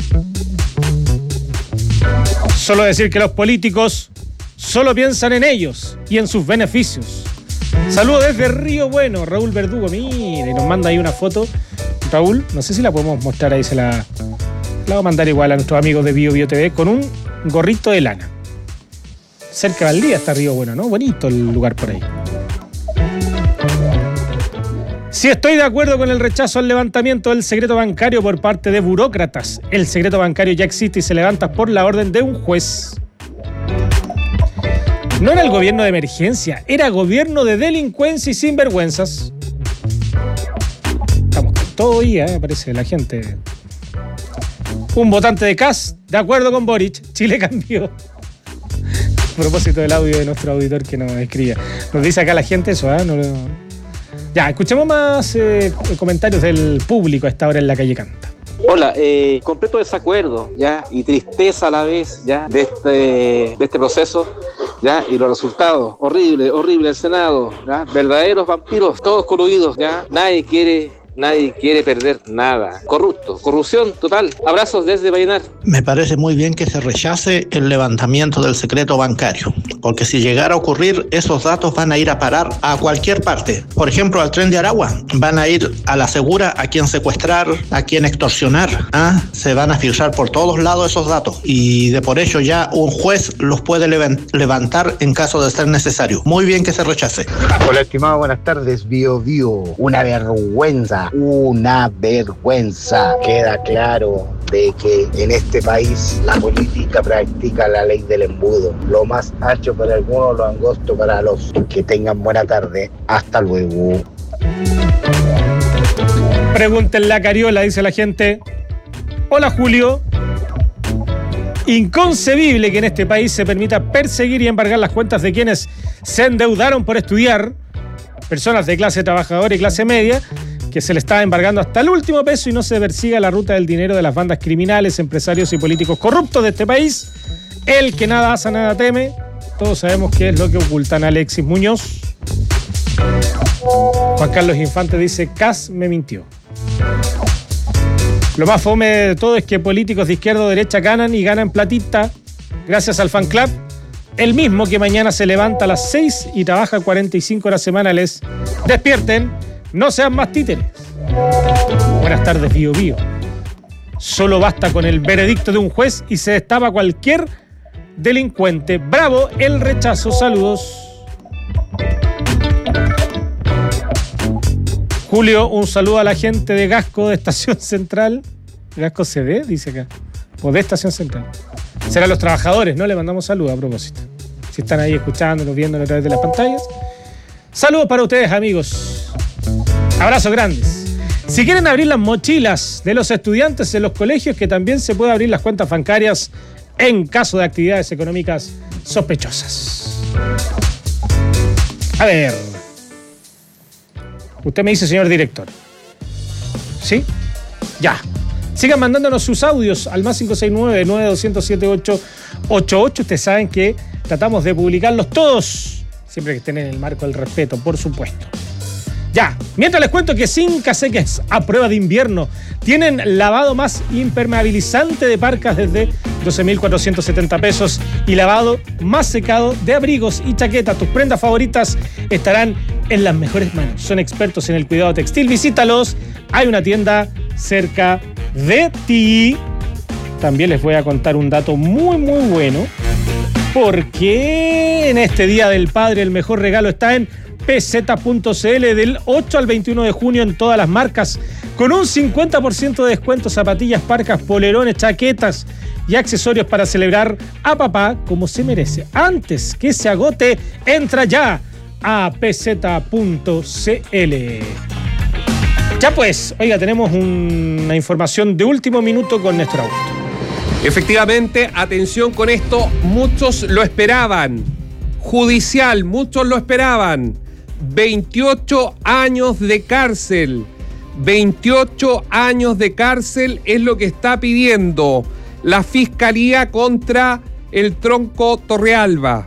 Solo decir que los políticos solo piensan en ellos y en sus beneficios. Saludos desde Río Bueno, Raúl Verdugo. Mire, nos manda ahí una foto. Raúl, no sé si la podemos mostrar ahí, la voy a mandar igual a nuestros amigos de Bio Bio TV con un gorrito de lana. Cerca de Valdía está Río Bueno, ¿no? Bonito el lugar por ahí. Si estoy de acuerdo con el rechazo al levantamiento del secreto bancario por parte de burócratas. El secreto bancario ya existe y se levanta por la orden de un juez. No era el gobierno de emergencia, era gobierno de delincuencia y sinvergüenzas. Estamos con todo hoy, aparece la gente. Un votante de Kast, de acuerdo con Boric, Chile cambió. A propósito del audio de nuestro auditor que nos escribía. Nos dice acá la gente eso, ¿eh? Ya, escuchemos más comentarios del público a esta hora en La Calle Canta. Hola, completo desacuerdo, ¿ya? Y tristeza a la vez, ¿ya? De este proceso, ¿ya? Y los resultados, horrible el Senado, ¿ya? Verdaderos vampiros, todos coludidos, ¿ya? Nadie quiere perder nada. Corrupción total. Abrazos desde Vallenar. Me parece muy bien que se rechace el levantamiento del secreto bancario, porque si llegara a ocurrir, esos datos van a ir a parar a cualquier parte. Por ejemplo, al Tren de Aragua. Van a ir a la segura, a quien secuestrar, a quien extorsionar. Se van a filtrar por todos lados esos datos. Y de por ello ya un juez los puede levantar en caso de ser necesario. Muy bien que se rechace. Hola, estimado, buenas tardes. Bio Bio. Una vergüenza. Queda claro de que en este país la política practica la ley del embudo. Lo más ancho para algunos, lo angosto para los. Que tengan buena tarde. Hasta luego. Pregúntenle a Cariola, dice la gente. Hola Julio. Inconcebible que en este país se permita perseguir y embargar las cuentas de quienes se endeudaron por estudiar, personas de clase trabajadora y clase media, que se le está embargando hasta el último peso y no se persiga la ruta del dinero de las bandas criminales, empresarios y políticos corruptos de este país. El que nada hace, nada teme. Todos sabemos qué es lo que ocultan. Alexis Muñoz. Juan Carlos Infante dice: Kast me mintió. Lo más fome de todo es que políticos de izquierda o derecha ganan y ganan platita gracias al fan club. El mismo que mañana se levanta a las 6 y trabaja 45 horas semanales. Despierten. No sean más títeres. Buenas tardes, Bío Bío. Solo basta con el veredicto de un juez y se destapa cualquier delincuente. Bravo el rechazo. Saludos. Julio, un saludo a la gente de Gasco de Estación Central. Gasco CD, dice acá. O de Estación Central. Serán los trabajadores, ¿no? Le mandamos saludos a propósito. Si están ahí escuchándonos, viéndonos a través de las pantallas. Saludos para ustedes, amigos. Abrazos grandes. Si quieren abrir las mochilas de los estudiantes en los colegios, que también se puede abrir las cuentas bancarias en caso de actividades económicas sospechosas. A ver. Usted me dice, señor director. ¿Sí? Ya. Sigan mandándonos sus audios al más 569-9207-888. Ustedes saben que tratamos de publicarlos todos, siempre que estén en el marco del respeto, por supuesto. Ya, mientras les cuento que Zinc Caseques a prueba de invierno tienen lavado más impermeabilizante de parcas desde 12.470 pesos y lavado más secado de abrigos y chaquetas. Tus prendas favoritas estarán en las mejores manos. Son expertos en el cuidado textil. Visítalos. Hay una tienda cerca de ti. También les voy a contar un dato muy bueno, porque en este Día del Padre el mejor regalo está en pz.cl del 8 al 21 de junio en todas las marcas, con un 50% de descuento, zapatillas, parcas, polerones, chaquetas y accesorios para celebrar a papá como se merece. Antes que se agote, entra ya a pz.cl. Ya pues, oiga, tenemos una información de último minuto con Néstor Augusto. Efectivamente, atención con esto, muchos lo esperaban. Judicial, muchos lo esperaban. 28 años de cárcel. 28 años de cárcel es lo que está pidiendo la Fiscalía contra el Tronco Torrealba,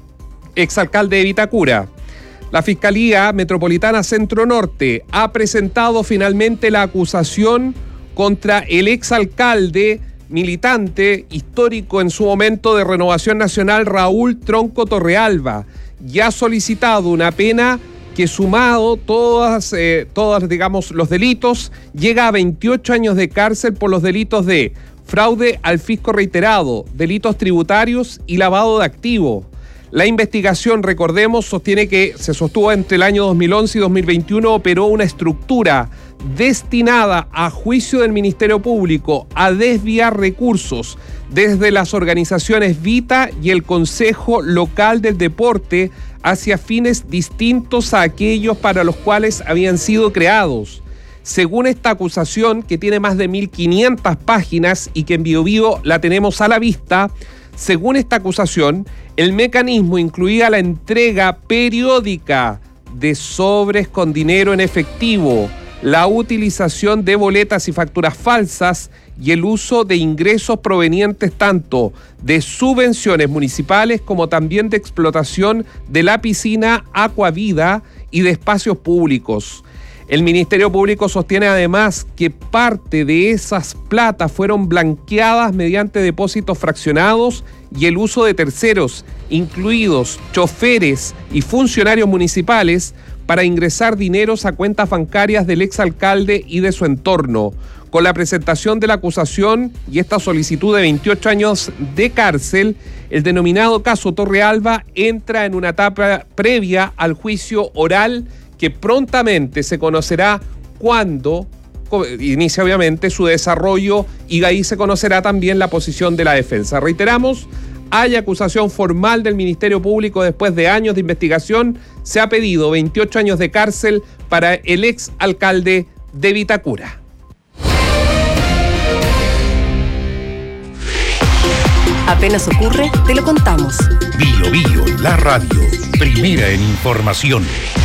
exalcalde de Vitacura. La Fiscalía Metropolitana Centro Norte ha presentado finalmente la acusación contra el exalcalde, militante histórico en su momento de Renovación Nacional, Raúl Tronco Torrealba, y ha solicitado una pena que, sumado todas, digamos, los delitos, llega a 28 años de cárcel por los delitos de fraude al fisco reiterado, delitos tributarios y lavado de activos. La investigación, recordemos, sostiene que se sostuvo entre el año 2011 y 2021, operó una estructura destinada a juicio del Ministerio Público a desviar recursos desde las organizaciones Vita y el Consejo Local del Deporte hacia fines distintos a aquellos para los cuales habían sido creados. Según esta acusación, que tiene más de 1.500 páginas y que en BioBio la tenemos a la vista, según esta acusación, el mecanismo incluía la entrega periódica de sobres con dinero en efectivo, la utilización de boletas y facturas falsas y el uso de ingresos provenientes tanto de subvenciones municipales como también de explotación de la piscina Aquavida y de espacios públicos. El Ministerio Público sostiene además que parte de esas platas fueron blanqueadas mediante depósitos fraccionados y el uso de terceros, incluidos choferes y funcionarios municipales, para ingresar dineros a cuentas bancarias del exalcalde y de su entorno. Con la presentación de la acusación y esta solicitud de 28 años de cárcel, el denominado caso Torrealba entra en una etapa previa al juicio oral que prontamente se conocerá cuando inicia obviamente su desarrollo, y de ahí se conocerá también la posición de la defensa. Reiteramos, hay acusación formal del Ministerio Público después de años de investigación. Se ha pedido 28 años de cárcel para el ex alcalde de Vitacura. Apenas ocurre, te lo contamos. BioBio, la radio, primera en información.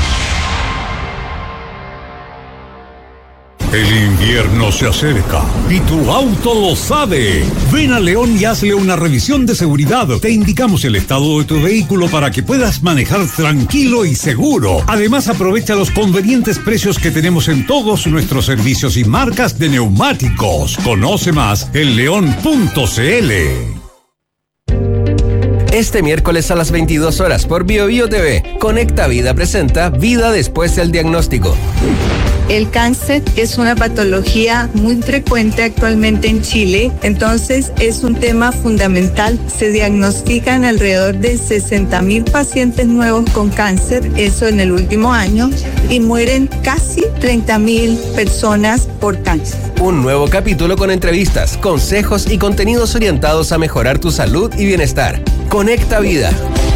El invierno se acerca y tu auto lo sabe. Ven a León y hazle una revisión de seguridad. Te indicamos el estado de tu vehículo para que puedas manejar tranquilo y seguro. Además, aprovecha los convenientes precios que tenemos en todos nuestros servicios y marcas de neumáticos. Conoce más en león.cl. Este miércoles a las 22 horas por BioBio TV, Conecta Vida presenta Vida después del diagnóstico. El cáncer es una patología muy frecuente actualmente en Chile, entonces es un tema fundamental. Se diagnostican alrededor de 60.000 pacientes nuevos con cáncer, eso en el último año, y mueren casi 30.000 personas por cáncer. Un nuevo capítulo con entrevistas, consejos y contenidos orientados a mejorar tu salud y bienestar. Conecta Vida.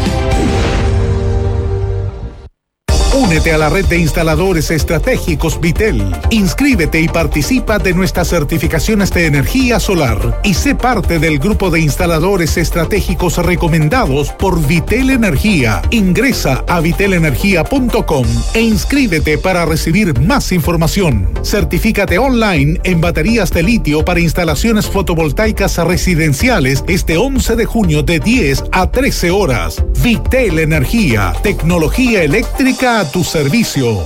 Únete a la red de instaladores estratégicos Vitel. Inscríbete y participa de nuestras certificaciones de energía solar y sé parte del grupo de instaladores estratégicos recomendados por Vitel Energía. Ingresa a vitelenergia.com e inscríbete para recibir más información. Certifícate online en baterías de litio para instalaciones fotovoltaicas residenciales este 11 de junio de 10 a 13 horas. Vitel Energía, tecnología eléctrica a tu servicio.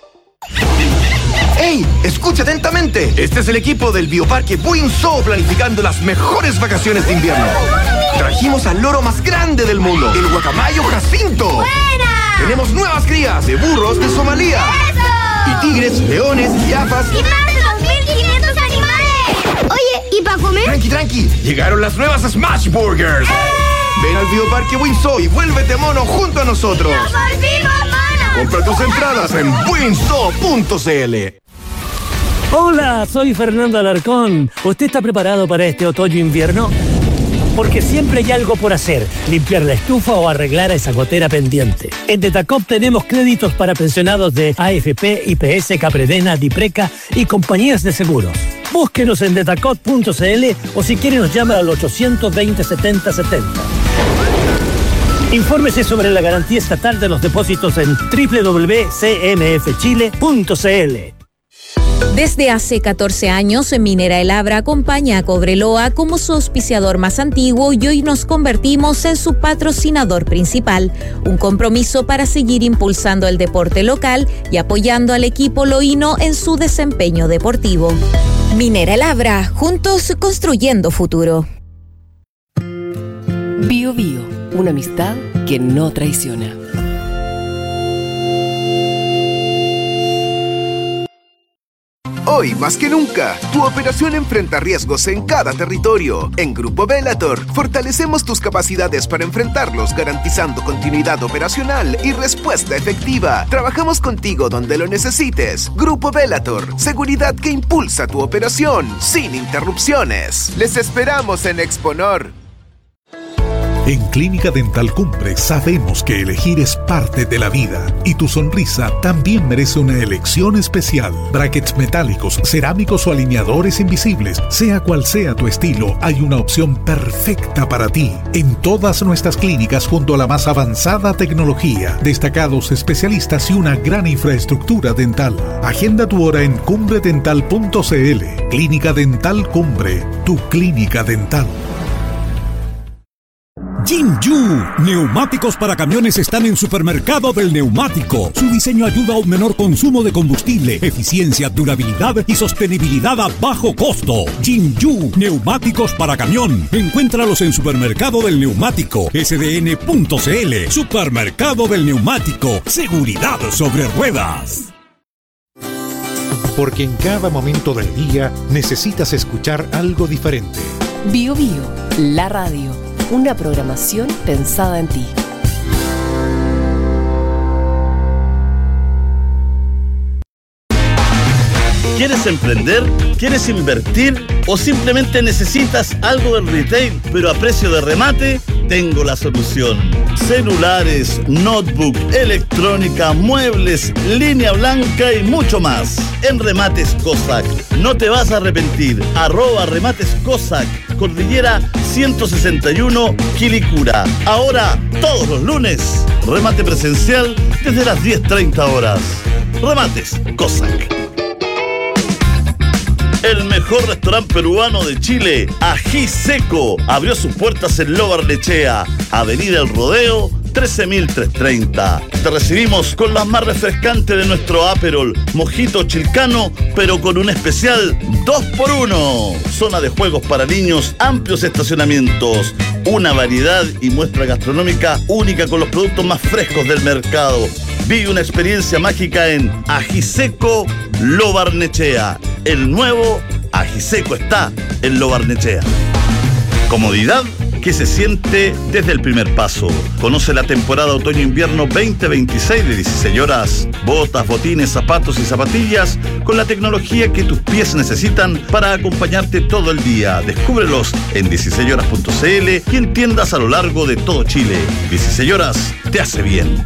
¡Ey! Escucha atentamente. Este es el equipo del Bioparque Buinzó planificando las mejores vacaciones de invierno. Trajimos al loro más grande del mundo, el guacamayo Jacinto. ¡Buena! Tenemos nuevas crías de burros de Somalia. ¡Eso! Y tigres, leones, jirafas. ¡Y más de 2.500 animales! Oye, ¿y para comer? Tranqui. Llegaron las nuevas Smash Burgers. Ven al Bioparque Buinzó y vuélvete mono junto a nosotros. ¡Nos volvimos monos! Compra tus entradas en buinzó.cl. Hola, soy Fernando Alarcón. ¿Usted está preparado para este otoño-invierno? Porque siempre hay algo por hacer, limpiar la estufa o arreglar esa gotera pendiente. En Detacop tenemos créditos para pensionados de AFP, IPS, Capredena, Dipreca y compañías de seguros. Búsquenos en detacop.cl o si quiere nos llama al 820-7070. Infórmese sobre la garantía estatal de los depósitos en www.cmfchile.cl. Desde hace 14 años, Minera El Abra acompaña a Cobreloa como su auspiciador más antiguo y hoy nos convertimos en su patrocinador principal. Un compromiso para seguir impulsando el deporte local y apoyando al equipo loíno en su desempeño deportivo. Minera El Abra, juntos construyendo futuro. Bio Bio, una amistad que no traiciona. Hoy, más que nunca, tu operación enfrenta riesgos en cada territorio. En Grupo Bellator, fortalecemos tus capacidades para enfrentarlos, garantizando continuidad operacional y respuesta efectiva. Trabajamos contigo donde lo necesites. Grupo Bellator, seguridad que impulsa tu operación, sin interrupciones. Les esperamos en Exponor. En Clínica Dental Cumbre sabemos que elegir es parte de la vida y tu sonrisa también merece una elección especial. Brackets metálicos, cerámicos o alineadores invisibles, sea cual sea tu estilo, hay una opción perfecta para ti. En todas nuestras clínicas junto a la más avanzada tecnología, destacados especialistas y una gran infraestructura dental. Agenda tu hora en cumbredental.cl. Clínica Dental Cumbre, tu clínica dental. Jinju, neumáticos para camiones están en Supermercado del Neumático. Su diseño ayuda a un menor consumo de combustible, eficiencia, durabilidad y sostenibilidad a bajo costo. Jinju, neumáticos para camión. Encuéntralos en Supermercado del Neumático, sdn.cl. Supermercado del Neumático, seguridad sobre ruedas. Porque en cada momento del día necesitas escuchar algo diferente. Bio Bio, la radio. Una programación pensada en ti. ¿Quieres emprender? ¿Quieres invertir? ¿O simplemente necesitas algo del retail, pero a precio de remate? Tengo la solución. Celulares, notebook, electrónica, muebles, línea blanca y mucho más. En Remates Cossack. No te vas a arrepentir. @Remates Cossack. Cordillera 161, Quilicura. Ahora, todos los lunes, remate presencial desde las 10:30 horas. Remates Cossack. El mejor restaurante peruano de Chile, Ají Seco, abrió sus puertas en Lo Barnechea, Avenida El Rodeo, 13.330. Te recibimos con las más refrescantes de nuestro Aperol, mojito chilcano, pero con un especial 2x1. Zona de juegos para niños, amplios estacionamientos. Una variedad y muestra gastronómica única con los productos más frescos del mercado. Vive una experiencia mágica en Ajiseco Lo Barnechea. El nuevo Ajiseco está en Lo Barnechea. Comodidad que se siente desde el primer paso. Conoce la temporada otoño-invierno 2026 de 16 horas. Botas, botines, zapatos y zapatillas con la tecnología que tus pies necesitan para acompañarte todo el día. Descúbrelos en 16horas.cl y en tiendas a lo largo de todo Chile. 16 horas te hace bien.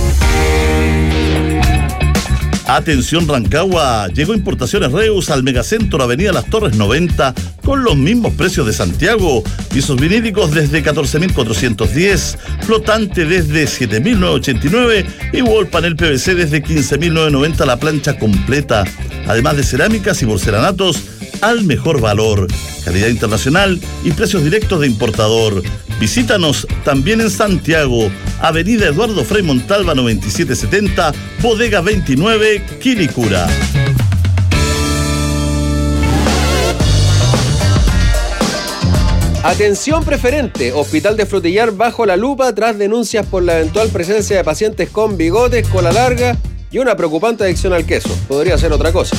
Atención Rancagua, llegó Importaciones Reus al Megacentro Avenida Las Torres 90 con los mismos precios de Santiago. Pisos vinílicos desde 14.410, flotante desde 7.989 y wall panel PVC desde 15.990 la plancha completa. Además de cerámicas y porcelanatos al mejor valor, calidad internacional y precios directos de importador. Visítanos también en Santiago, Avenida Eduardo Frei Montalva 9770, Bodega 29, Quilicura. Atención preferente, Hospital de Frutillar bajo la lupa tras denuncias por la eventual presencia de pacientes con bigotes, cola larga y una preocupante adicción al queso. Podría ser otra cosa.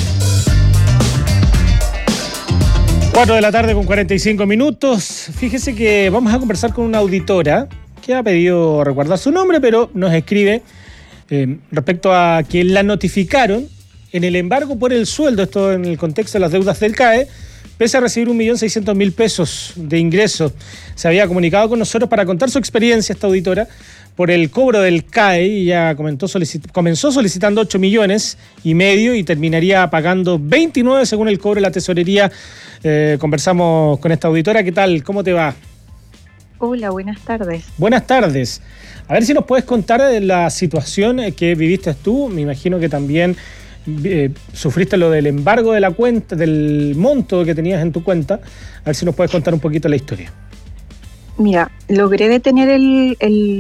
4 de la tarde con 45 minutos. Fíjese que vamos a conversar con una auditora que ha pedido resguardar su nombre, pero nos escribe respecto a que la notificaron en el embargo por el sueldo, esto en el contexto de las deudas del CAE, pese a recibir 1.600.000 pesos de ingreso. Se había comunicado con nosotros para contar su experiencia esta auditora por el cobro del CAE y ya comenzó solicitando 8 millones y medio y terminaría pagando 29 según el cobro de la tesorería. Conversamos con esta auditora. ¿Qué tal? ¿Cómo te va? Hola, buenas tardes. Buenas tardes. A ver si nos puedes contar de la situación que viviste tú. Me imagino que también sufriste lo del embargo de la cuenta, del monto que tenías en tu cuenta. A ver si nos puedes contar un poquito la historia. Mira, logré detener el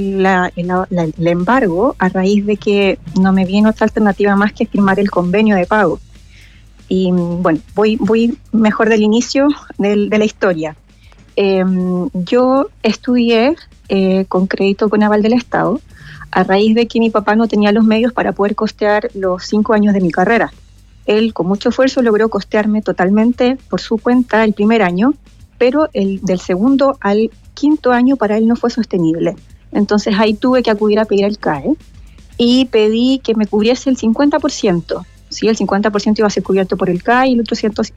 embargo a raíz de que no me viene otra alternativa más que firmar el convenio de pago. Y bueno, voy mejor del inicio de la historia. Yo estudié con crédito con aval del Estado a raíz de que mi papá no tenía los medios para poder costear los 5 años de mi carrera. Él con mucho esfuerzo logró costearme totalmente por su cuenta el primer año, pero del segundo al quinto año para él no fue sostenible. Entonces ahí tuve que acudir a pedir al CAE y pedí que me cubriese el 50%. Sí, el 50% iba a ser cubierto por el CAE y el otro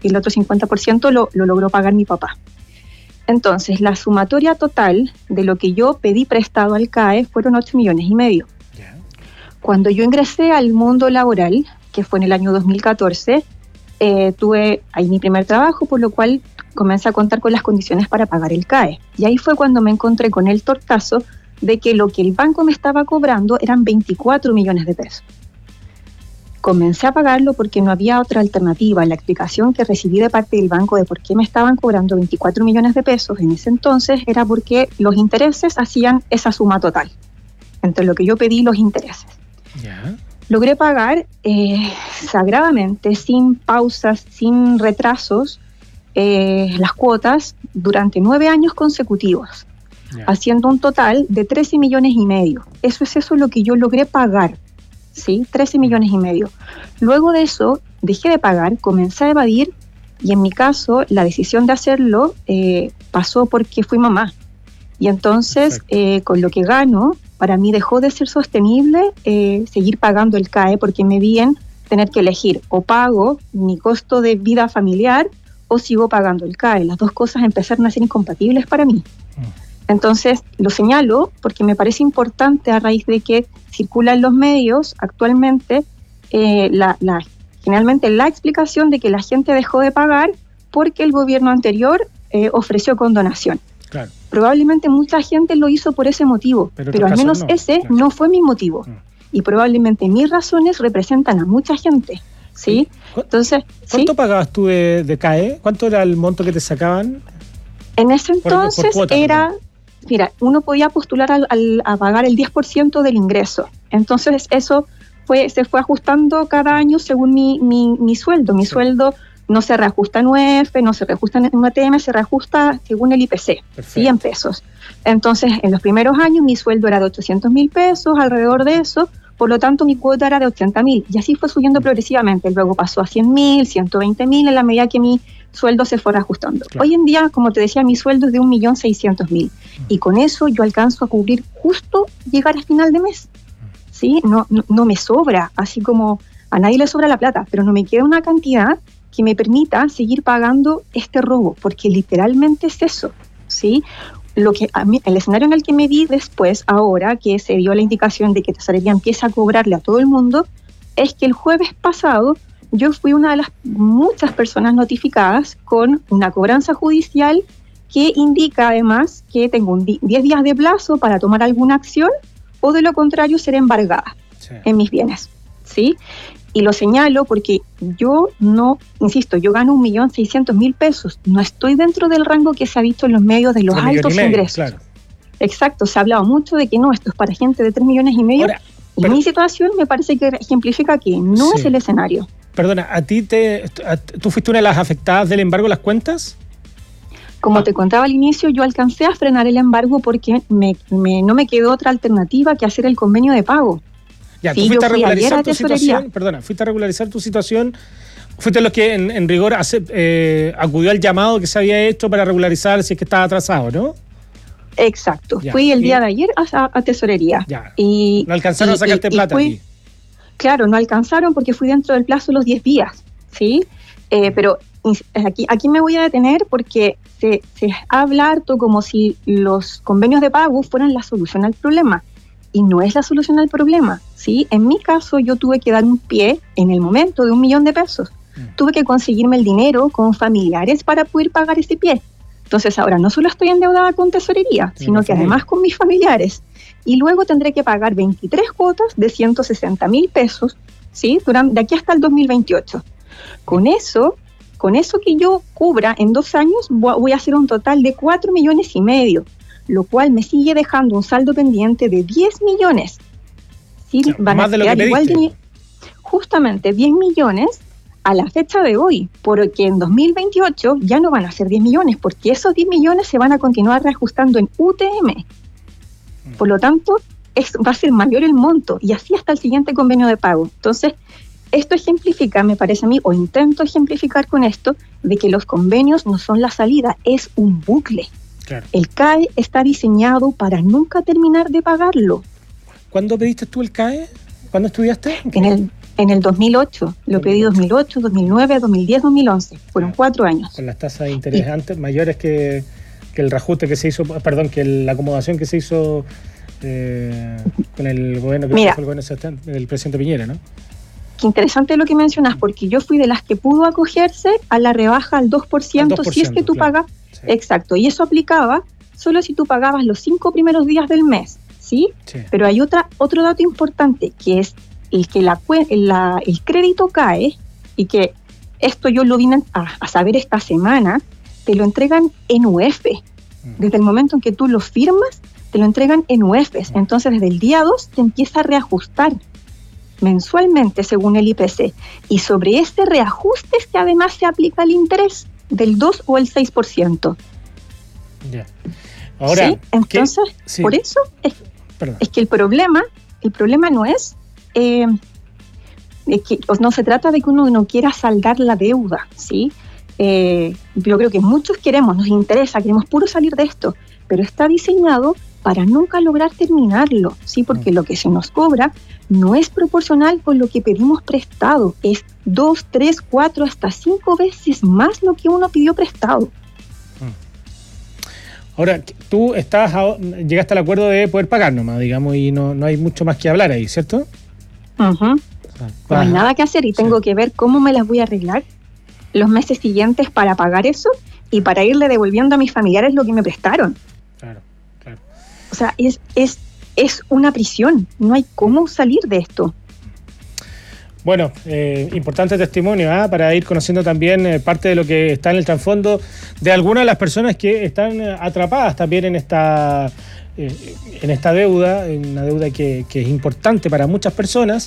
50% lo logró pagar mi papá. Entonces, la sumatoria total de lo que yo pedí prestado al CAE fueron 8 millones y medio. Yeah. Cuando yo ingresé al mundo laboral, que fue en el año 2014, tuve ahí mi primer trabajo, por lo cual comencé a contar con las condiciones para pagar el CAE. Y ahí fue cuando me encontré con el tortazo de que lo que el banco me estaba cobrando eran 24 millones de pesos. Comencé a pagarlo porque no había otra alternativa. La explicación que recibí de parte del banco de por qué me estaban cobrando 24 millones de pesos en ese entonces era porque los intereses hacían esa suma total, entre lo que yo pedí y los intereses. Yeah. Logré pagar sagradamente, sin pausas, sin retrasos, las cuotas durante 9 años consecutivos, haciendo un total de 13 millones y medio. Eso es lo que yo logré pagar. ¿Sí? 13 millones y medio. Luego de eso, dejé de pagar, comencé a evadir y en mi caso, la decisión de hacerlo pasó porque fui mamá. Y entonces, con lo que gano, para mí dejó de ser sostenible seguir pagando el CAE porque me vi en tener que elegir o pago mi costo de vida familiar o sigo pagando el CAE. Las dos cosas empezaron a ser incompatibles para mí. Entonces, lo señalo porque me parece importante a raíz de que circula en los medios actualmente generalmente la explicación de que la gente dejó de pagar porque el gobierno anterior ofreció condonación. Claro. Probablemente mucha gente lo hizo por ese motivo, pero al menos ese no fue mi motivo. Y probablemente mis razones representan a mucha gente. ¿Sí? Entonces, ¿cuánto pagabas tú de CAE? ¿Cuánto era el monto que te sacaban? En ese entonces por cuota, era... Mira, uno podía postular a pagar el 10% del ingreso. Entonces eso se fue ajustando cada año según mi sueldo. Mi sueldo No se reajusta en UF, no se reajusta en UTM, se reajusta según el IPC, 100 pesos. Entonces, en los primeros años mi sueldo era de 800.000 pesos, alrededor de eso, por lo tanto mi cuota era de 80.000, y así fue subiendo progresivamente. Luego pasó a 100.000, 120.000, en la medida que mi sueldo se fue reajustando. Claro. Hoy en día, como te decía, mi sueldo es de 1.600.000, y con eso yo alcanzo a cubrir justo llegar a final de mes. ¿Sí? No me sobra, así como a nadie le sobra la plata, pero no me queda una cantidad que me permita seguir pagando este robo, porque literalmente es eso, ¿sí? Lo que a mí, el escenario en el que me vi después, ahora que se dio la indicación de que Tesorería empieza a cobrarle a todo el mundo, es que el jueves pasado yo fui una de las muchas personas notificadas con una cobranza judicial que indica además que tengo 10 días de plazo para tomar alguna acción, o de lo contrario seré embargada en mis bienes, ¿sí? Y lo señalo porque yo no, insisto, yo gano 1.600.000 pesos, no estoy dentro del rango que se ha visto en los medios de los altos ingresos. Claro. Exacto, se ha hablado mucho de que no, esto es para gente de 3,5 millones. Ahora, y mi situación me parece que ejemplifica que no es el escenario. Perdona, ¿tú fuiste una de las afectadas del embargo de las cuentas? Como te contaba al inicio, yo alcancé a frenar el embargo porque no me quedó otra alternativa que hacer el convenio de pago. Ya, tú fuiste a regularizar tu situación, fuiste a regularizar tu situación, fuiste los que en rigor acudió al llamado que se había hecho para regularizar si es que estaba atrasado, ¿no? Exacto, fui el día de ayer a Tesorería. Ya. Y no alcanzaron a sacarte plata aquí. Claro, no alcanzaron porque fui dentro del plazo de los 10 días, ¿sí? Pero aquí me voy a detener porque se habla harto como si los convenios de pago fueran la solución al problema. Y no es la solución al problema, ¿sí? En mi caso, yo tuve que dar un pie en el momento de 1 millón de pesos. Tuve que conseguirme el dinero con familiares para poder pagar ese pie. Entonces, ahora no solo estoy endeudada con Tesorería, sino que además con mis familiares. Y luego tendré que pagar 23 cuotas de 160.000 pesos, ¿sí? De aquí hasta el 2028. Con eso que yo cubra en 2 años, voy a hacer un total de 4,5 millones, lo cual me sigue dejando un saldo pendiente de 10 millones. ¿Sí? Van más a de lo que pediste. Justamente 10 millones a la fecha de hoy, porque en 2028 ya no van a ser 10 millones, porque esos 10 millones se van a continuar reajustando en UTM. Por lo tanto, va a ser mayor el monto, y así hasta el siguiente convenio de pago. Entonces, esto ejemplifica, me parece a mí, o intento ejemplificar con esto, de que los convenios no son la salida, es un bucle. Claro. El CAE está diseñado para nunca terminar de pagarlo. ¿Cuándo pediste tú el CAE? ¿Cuándo estudiaste? En el 2008. Lo pedí 2008, 2009, 2010, 2011. Fueron 4 años. Con las tasas de interés antes mayores que el reajuste que se hizo, que la acomodación que se hizo con el gobierno que fue el gobierno del presidente Piñera, ¿no? Qué interesante lo que mencionas, porque yo fui de las que pudo acogerse a la rebaja al 2%, si es que tú pagas. Sí. Exacto, y eso aplicaba solo si tú pagabas los 5 primeros días del mes, ¿sí? Pero hay otro dato importante, que es el que el crédito CAE, y que esto yo lo vine a saber esta semana, te lo entregan en UF. Desde el momento en que tú lo firmas, te lo entregan en UF. Entonces, desde el día 2 te empieza a reajustar mensualmente según el IPC. Y sobre este reajuste es que además se aplica el interés del 2 o el 6%. Ya. Ahora, ¿sí? Entonces, por eso es que el problema no es que no se trata de que uno no quiera saldar la deuda, ¿sí? Yo creo que muchos nos interesa, queremos puro salir de esto, pero está diseñado para nunca lograr terminarlo, ¿sí? Porque lo que se nos cobra no es proporcional con lo que pedimos prestado, es 2, 3, 4, hasta 5 veces más lo que uno pidió prestado. Ahora, tú llegaste al acuerdo de poder pagar nomás, digamos, y no hay mucho más que hablar ahí, ¿cierto? No hay nada que hacer y tengo que ver cómo me las voy a arreglar los meses siguientes para pagar eso y para irle devolviendo a mis familiares lo que me prestaron. Claro. O sea, es una prisión, no hay cómo salir de esto. Bueno, importante testimonio para ir conociendo también parte de lo que está en el trasfondo de algunas de las personas que están atrapadas también en esta deuda, una deuda que es importante para muchas personas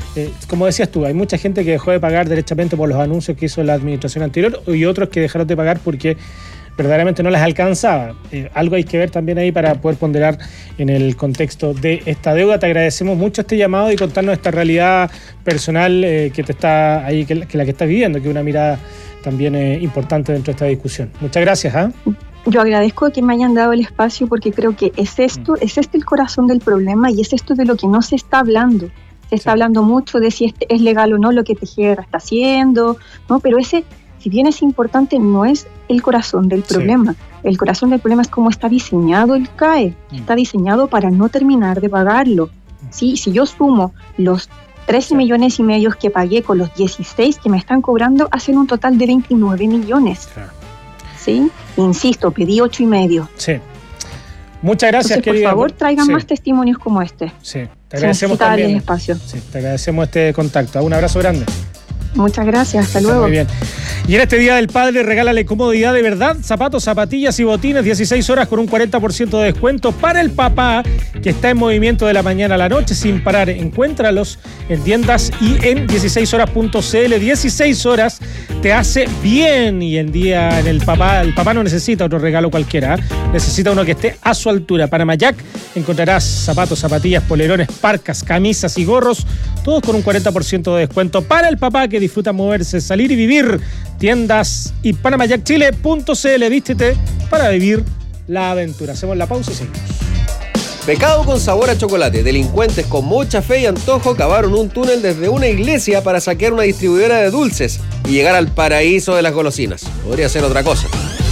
como decías tú, hay mucha gente que dejó de pagar derechamente por los anuncios que hizo la administración anterior y otros que dejaron de pagar porque verdaderamente no les alcanzaba. Algo hay que ver también ahí para poder ponderar en el contexto de esta deuda. Te agradecemos mucho este llamado y contarnos esta realidad personal que te está ahí, que la que estás viviendo, que es una mirada también importante dentro de esta discusión. Muchas gracias. Yo agradezco que me hayan dado el espacio porque creo que es este el corazón del problema y es esto de lo que no se está hablando. Se está hablando mucho de si es legal o no lo que Tejera está haciendo, ¿no? Pero ese, si bien es importante, no es el corazón del problema. El corazón del problema es cómo está diseñado el CAE. Está diseñado para no terminar de pagarlo. ¿Sí? Si yo sumo los 13 millones y medio que pagué con los 16 que me están cobrando, hacen un total de 29 millones. ¿Sí? Insisto, pedí 8,5. Sí. Muchas gracias, entonces, querida. Por favor, traigan más testimonios como este. Sí, te agradecemos también. Espacio. Sí, te agradecemos este contacto. Un abrazo grande. Muchas gracias, hasta luego. Muy bien. Y en este Día del Padre, regálale comodidad de verdad, zapatos, zapatillas y botines, 16 horas con un 40% de descuento para el papá que está en movimiento de la mañana a la noche sin parar. Encuéntralos en tiendas y en 16horas.cl. 16 horas te hace bien y el papá no necesita otro regalo cualquiera, necesita uno que esté a su altura. Para Mayac encontrarás zapatos, zapatillas, polerones, parcas, camisas y gorros, todos con un 40% de descuento para el papá que disfruta moverse, salir y vivir. Tiendas y panamayacchile.cl. Vístete para vivir la aventura. Hacemos la pausa y seguimos. Pecado con sabor a chocolate. Delincuentes con mucha fe y antojo cavaron un túnel desde una iglesia para saquear una distribuidora de dulces y llegar al paraíso de las golosinas. Podría ser otra cosa.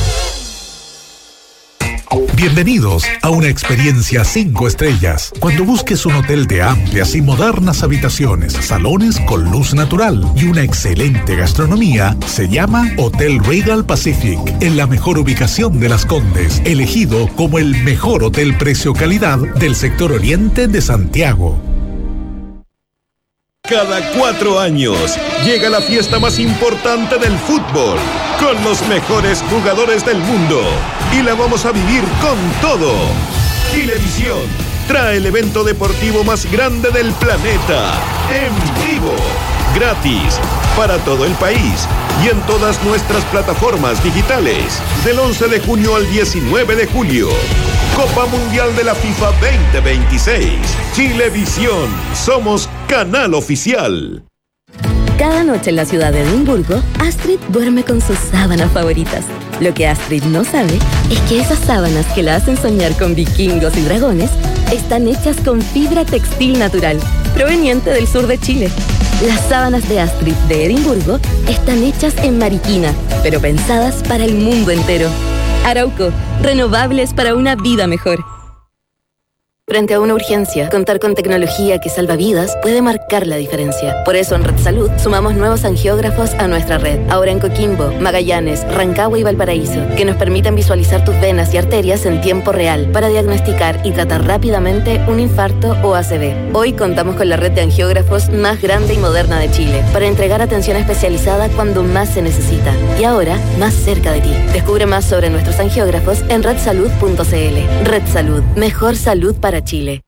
Bienvenidos a una experiencia 5 estrellas. Cuando busques un hotel de amplias y modernas habitaciones, salones con luz natural y una excelente gastronomía, se llama Hotel Regal Pacific, en la mejor ubicación de Las Condes, elegido como el mejor hotel precio-calidad del sector oriente de Santiago. Cada 4 años llega la fiesta más importante del fútbol, con los mejores jugadores del mundo. Y la vamos a vivir con todo. Chilevisión trae el evento deportivo más grande del planeta, en vivo, gratis, para todo el país y en todas nuestras plataformas digitales, del 11 de junio al 19 de julio. Copa Mundial de la FIFA 2026. Chilevisión. Somos canal oficial. Cada noche en la ciudad de Edimburgo, Astrid duerme con sus sábanas favoritas. Lo que Astrid no sabe es que esas sábanas que la hacen soñar con vikingos y dragones están hechas con fibra textil natural, proveniente del sur de Chile. Las sábanas de Astrid de Edimburgo están hechas en Mariquina, pero pensadas para el mundo entero. Arauco, renovables para una vida mejor. Frente a una urgencia, contar con tecnología que salva vidas puede marcar la diferencia. Por eso en Red Salud sumamos nuevos angiógrafos a nuestra red. Ahora en Coquimbo, Magallanes, Rancagua y Valparaíso, que nos permiten visualizar tus venas y arterias en tiempo real para diagnosticar y tratar rápidamente un infarto o ACV. Hoy contamos con la red de angiógrafos más grande y moderna de Chile para entregar atención especializada cuando más se necesita. Y ahora, más cerca de ti. Descubre más sobre nuestros angiógrafos en redsalud.cl. Red Salud, mejor salud para Chile.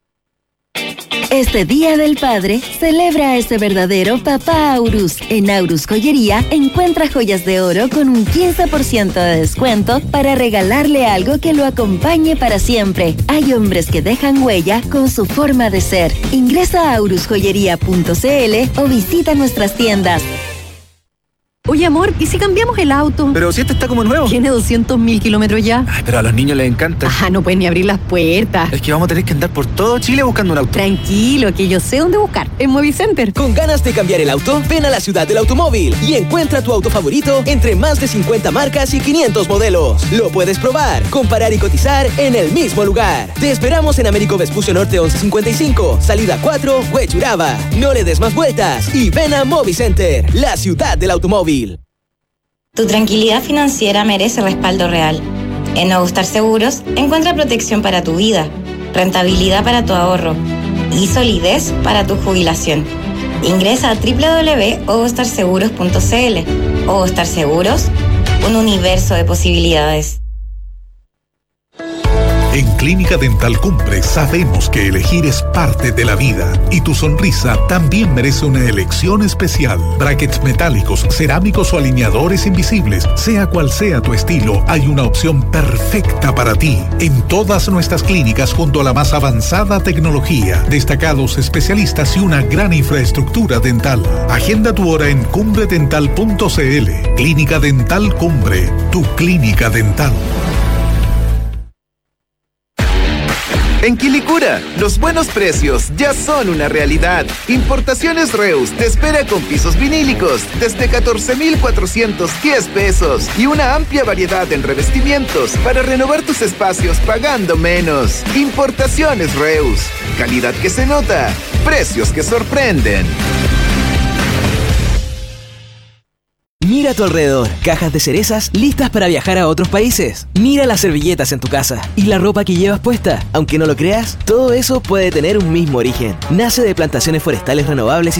Este Día del Padre, celebra a ese verdadero papá Aurus. En Aurus Joyería, encuentra joyas de oro con un 15% de descuento para regalarle algo que lo acompañe para siempre. Hay hombres que dejan huella con su forma de ser. Ingresa a aurusjoyería.cl o visita nuestras tiendas. Oye, amor, ¿y si cambiamos el auto? Pero si este está como nuevo. Tiene 200.000 kilómetros ya. Ay, pero a los niños les encanta. Ajá, no pueden ni abrir las puertas. Es que vamos a tener que andar por todo Chile buscando un auto. Tranquilo, que yo sé dónde buscar. En Movicenter. ¿Con ganas de cambiar el auto? Ven a la ciudad del automóvil y encuentra tu auto favorito entre más de 50 marcas y 500 modelos. Lo puedes probar, comparar y cotizar en el mismo lugar. Te esperamos en Américo Vespucio Norte 1155, salida 4, Huechuraba. No le des más vueltas y ven a Movicenter, la ciudad del automóvil. Tu tranquilidad financiera merece respaldo real. En Ogustar Seguros encuentra protección para tu vida, rentabilidad para tu ahorro y solidez para tu jubilación. Ingresa a www.ogustarseguros.cl. Ogustar Seguros, un universo de posibilidades. En Clínica Dental Cumbre sabemos que elegir es parte de la vida y tu sonrisa también merece una elección especial. Brackets metálicos, cerámicos o alineadores invisibles, sea cual sea tu estilo, hay una opción perfecta para ti. En todas nuestras clínicas junto a la más avanzada tecnología, destacados especialistas y una gran infraestructura dental. Agenda tu hora en cumbredental.cl. Clínica Dental Cumbre, tu clínica dental. En Quilicura, los buenos precios ya son una realidad. Importaciones Reus te espera con pisos vinílicos desde 14,410 pesos y una amplia variedad en revestimientos para renovar tus espacios pagando menos. Importaciones Reus, calidad que se nota, precios que sorprenden. Mira a tu alrededor, cajas de cerezas listas para viajar a otros países. Mira las servilletas en tu casa y la ropa que llevas puesta. Aunque no lo creas, todo eso puede tener un mismo origen. Nace de plantaciones forestales renovables y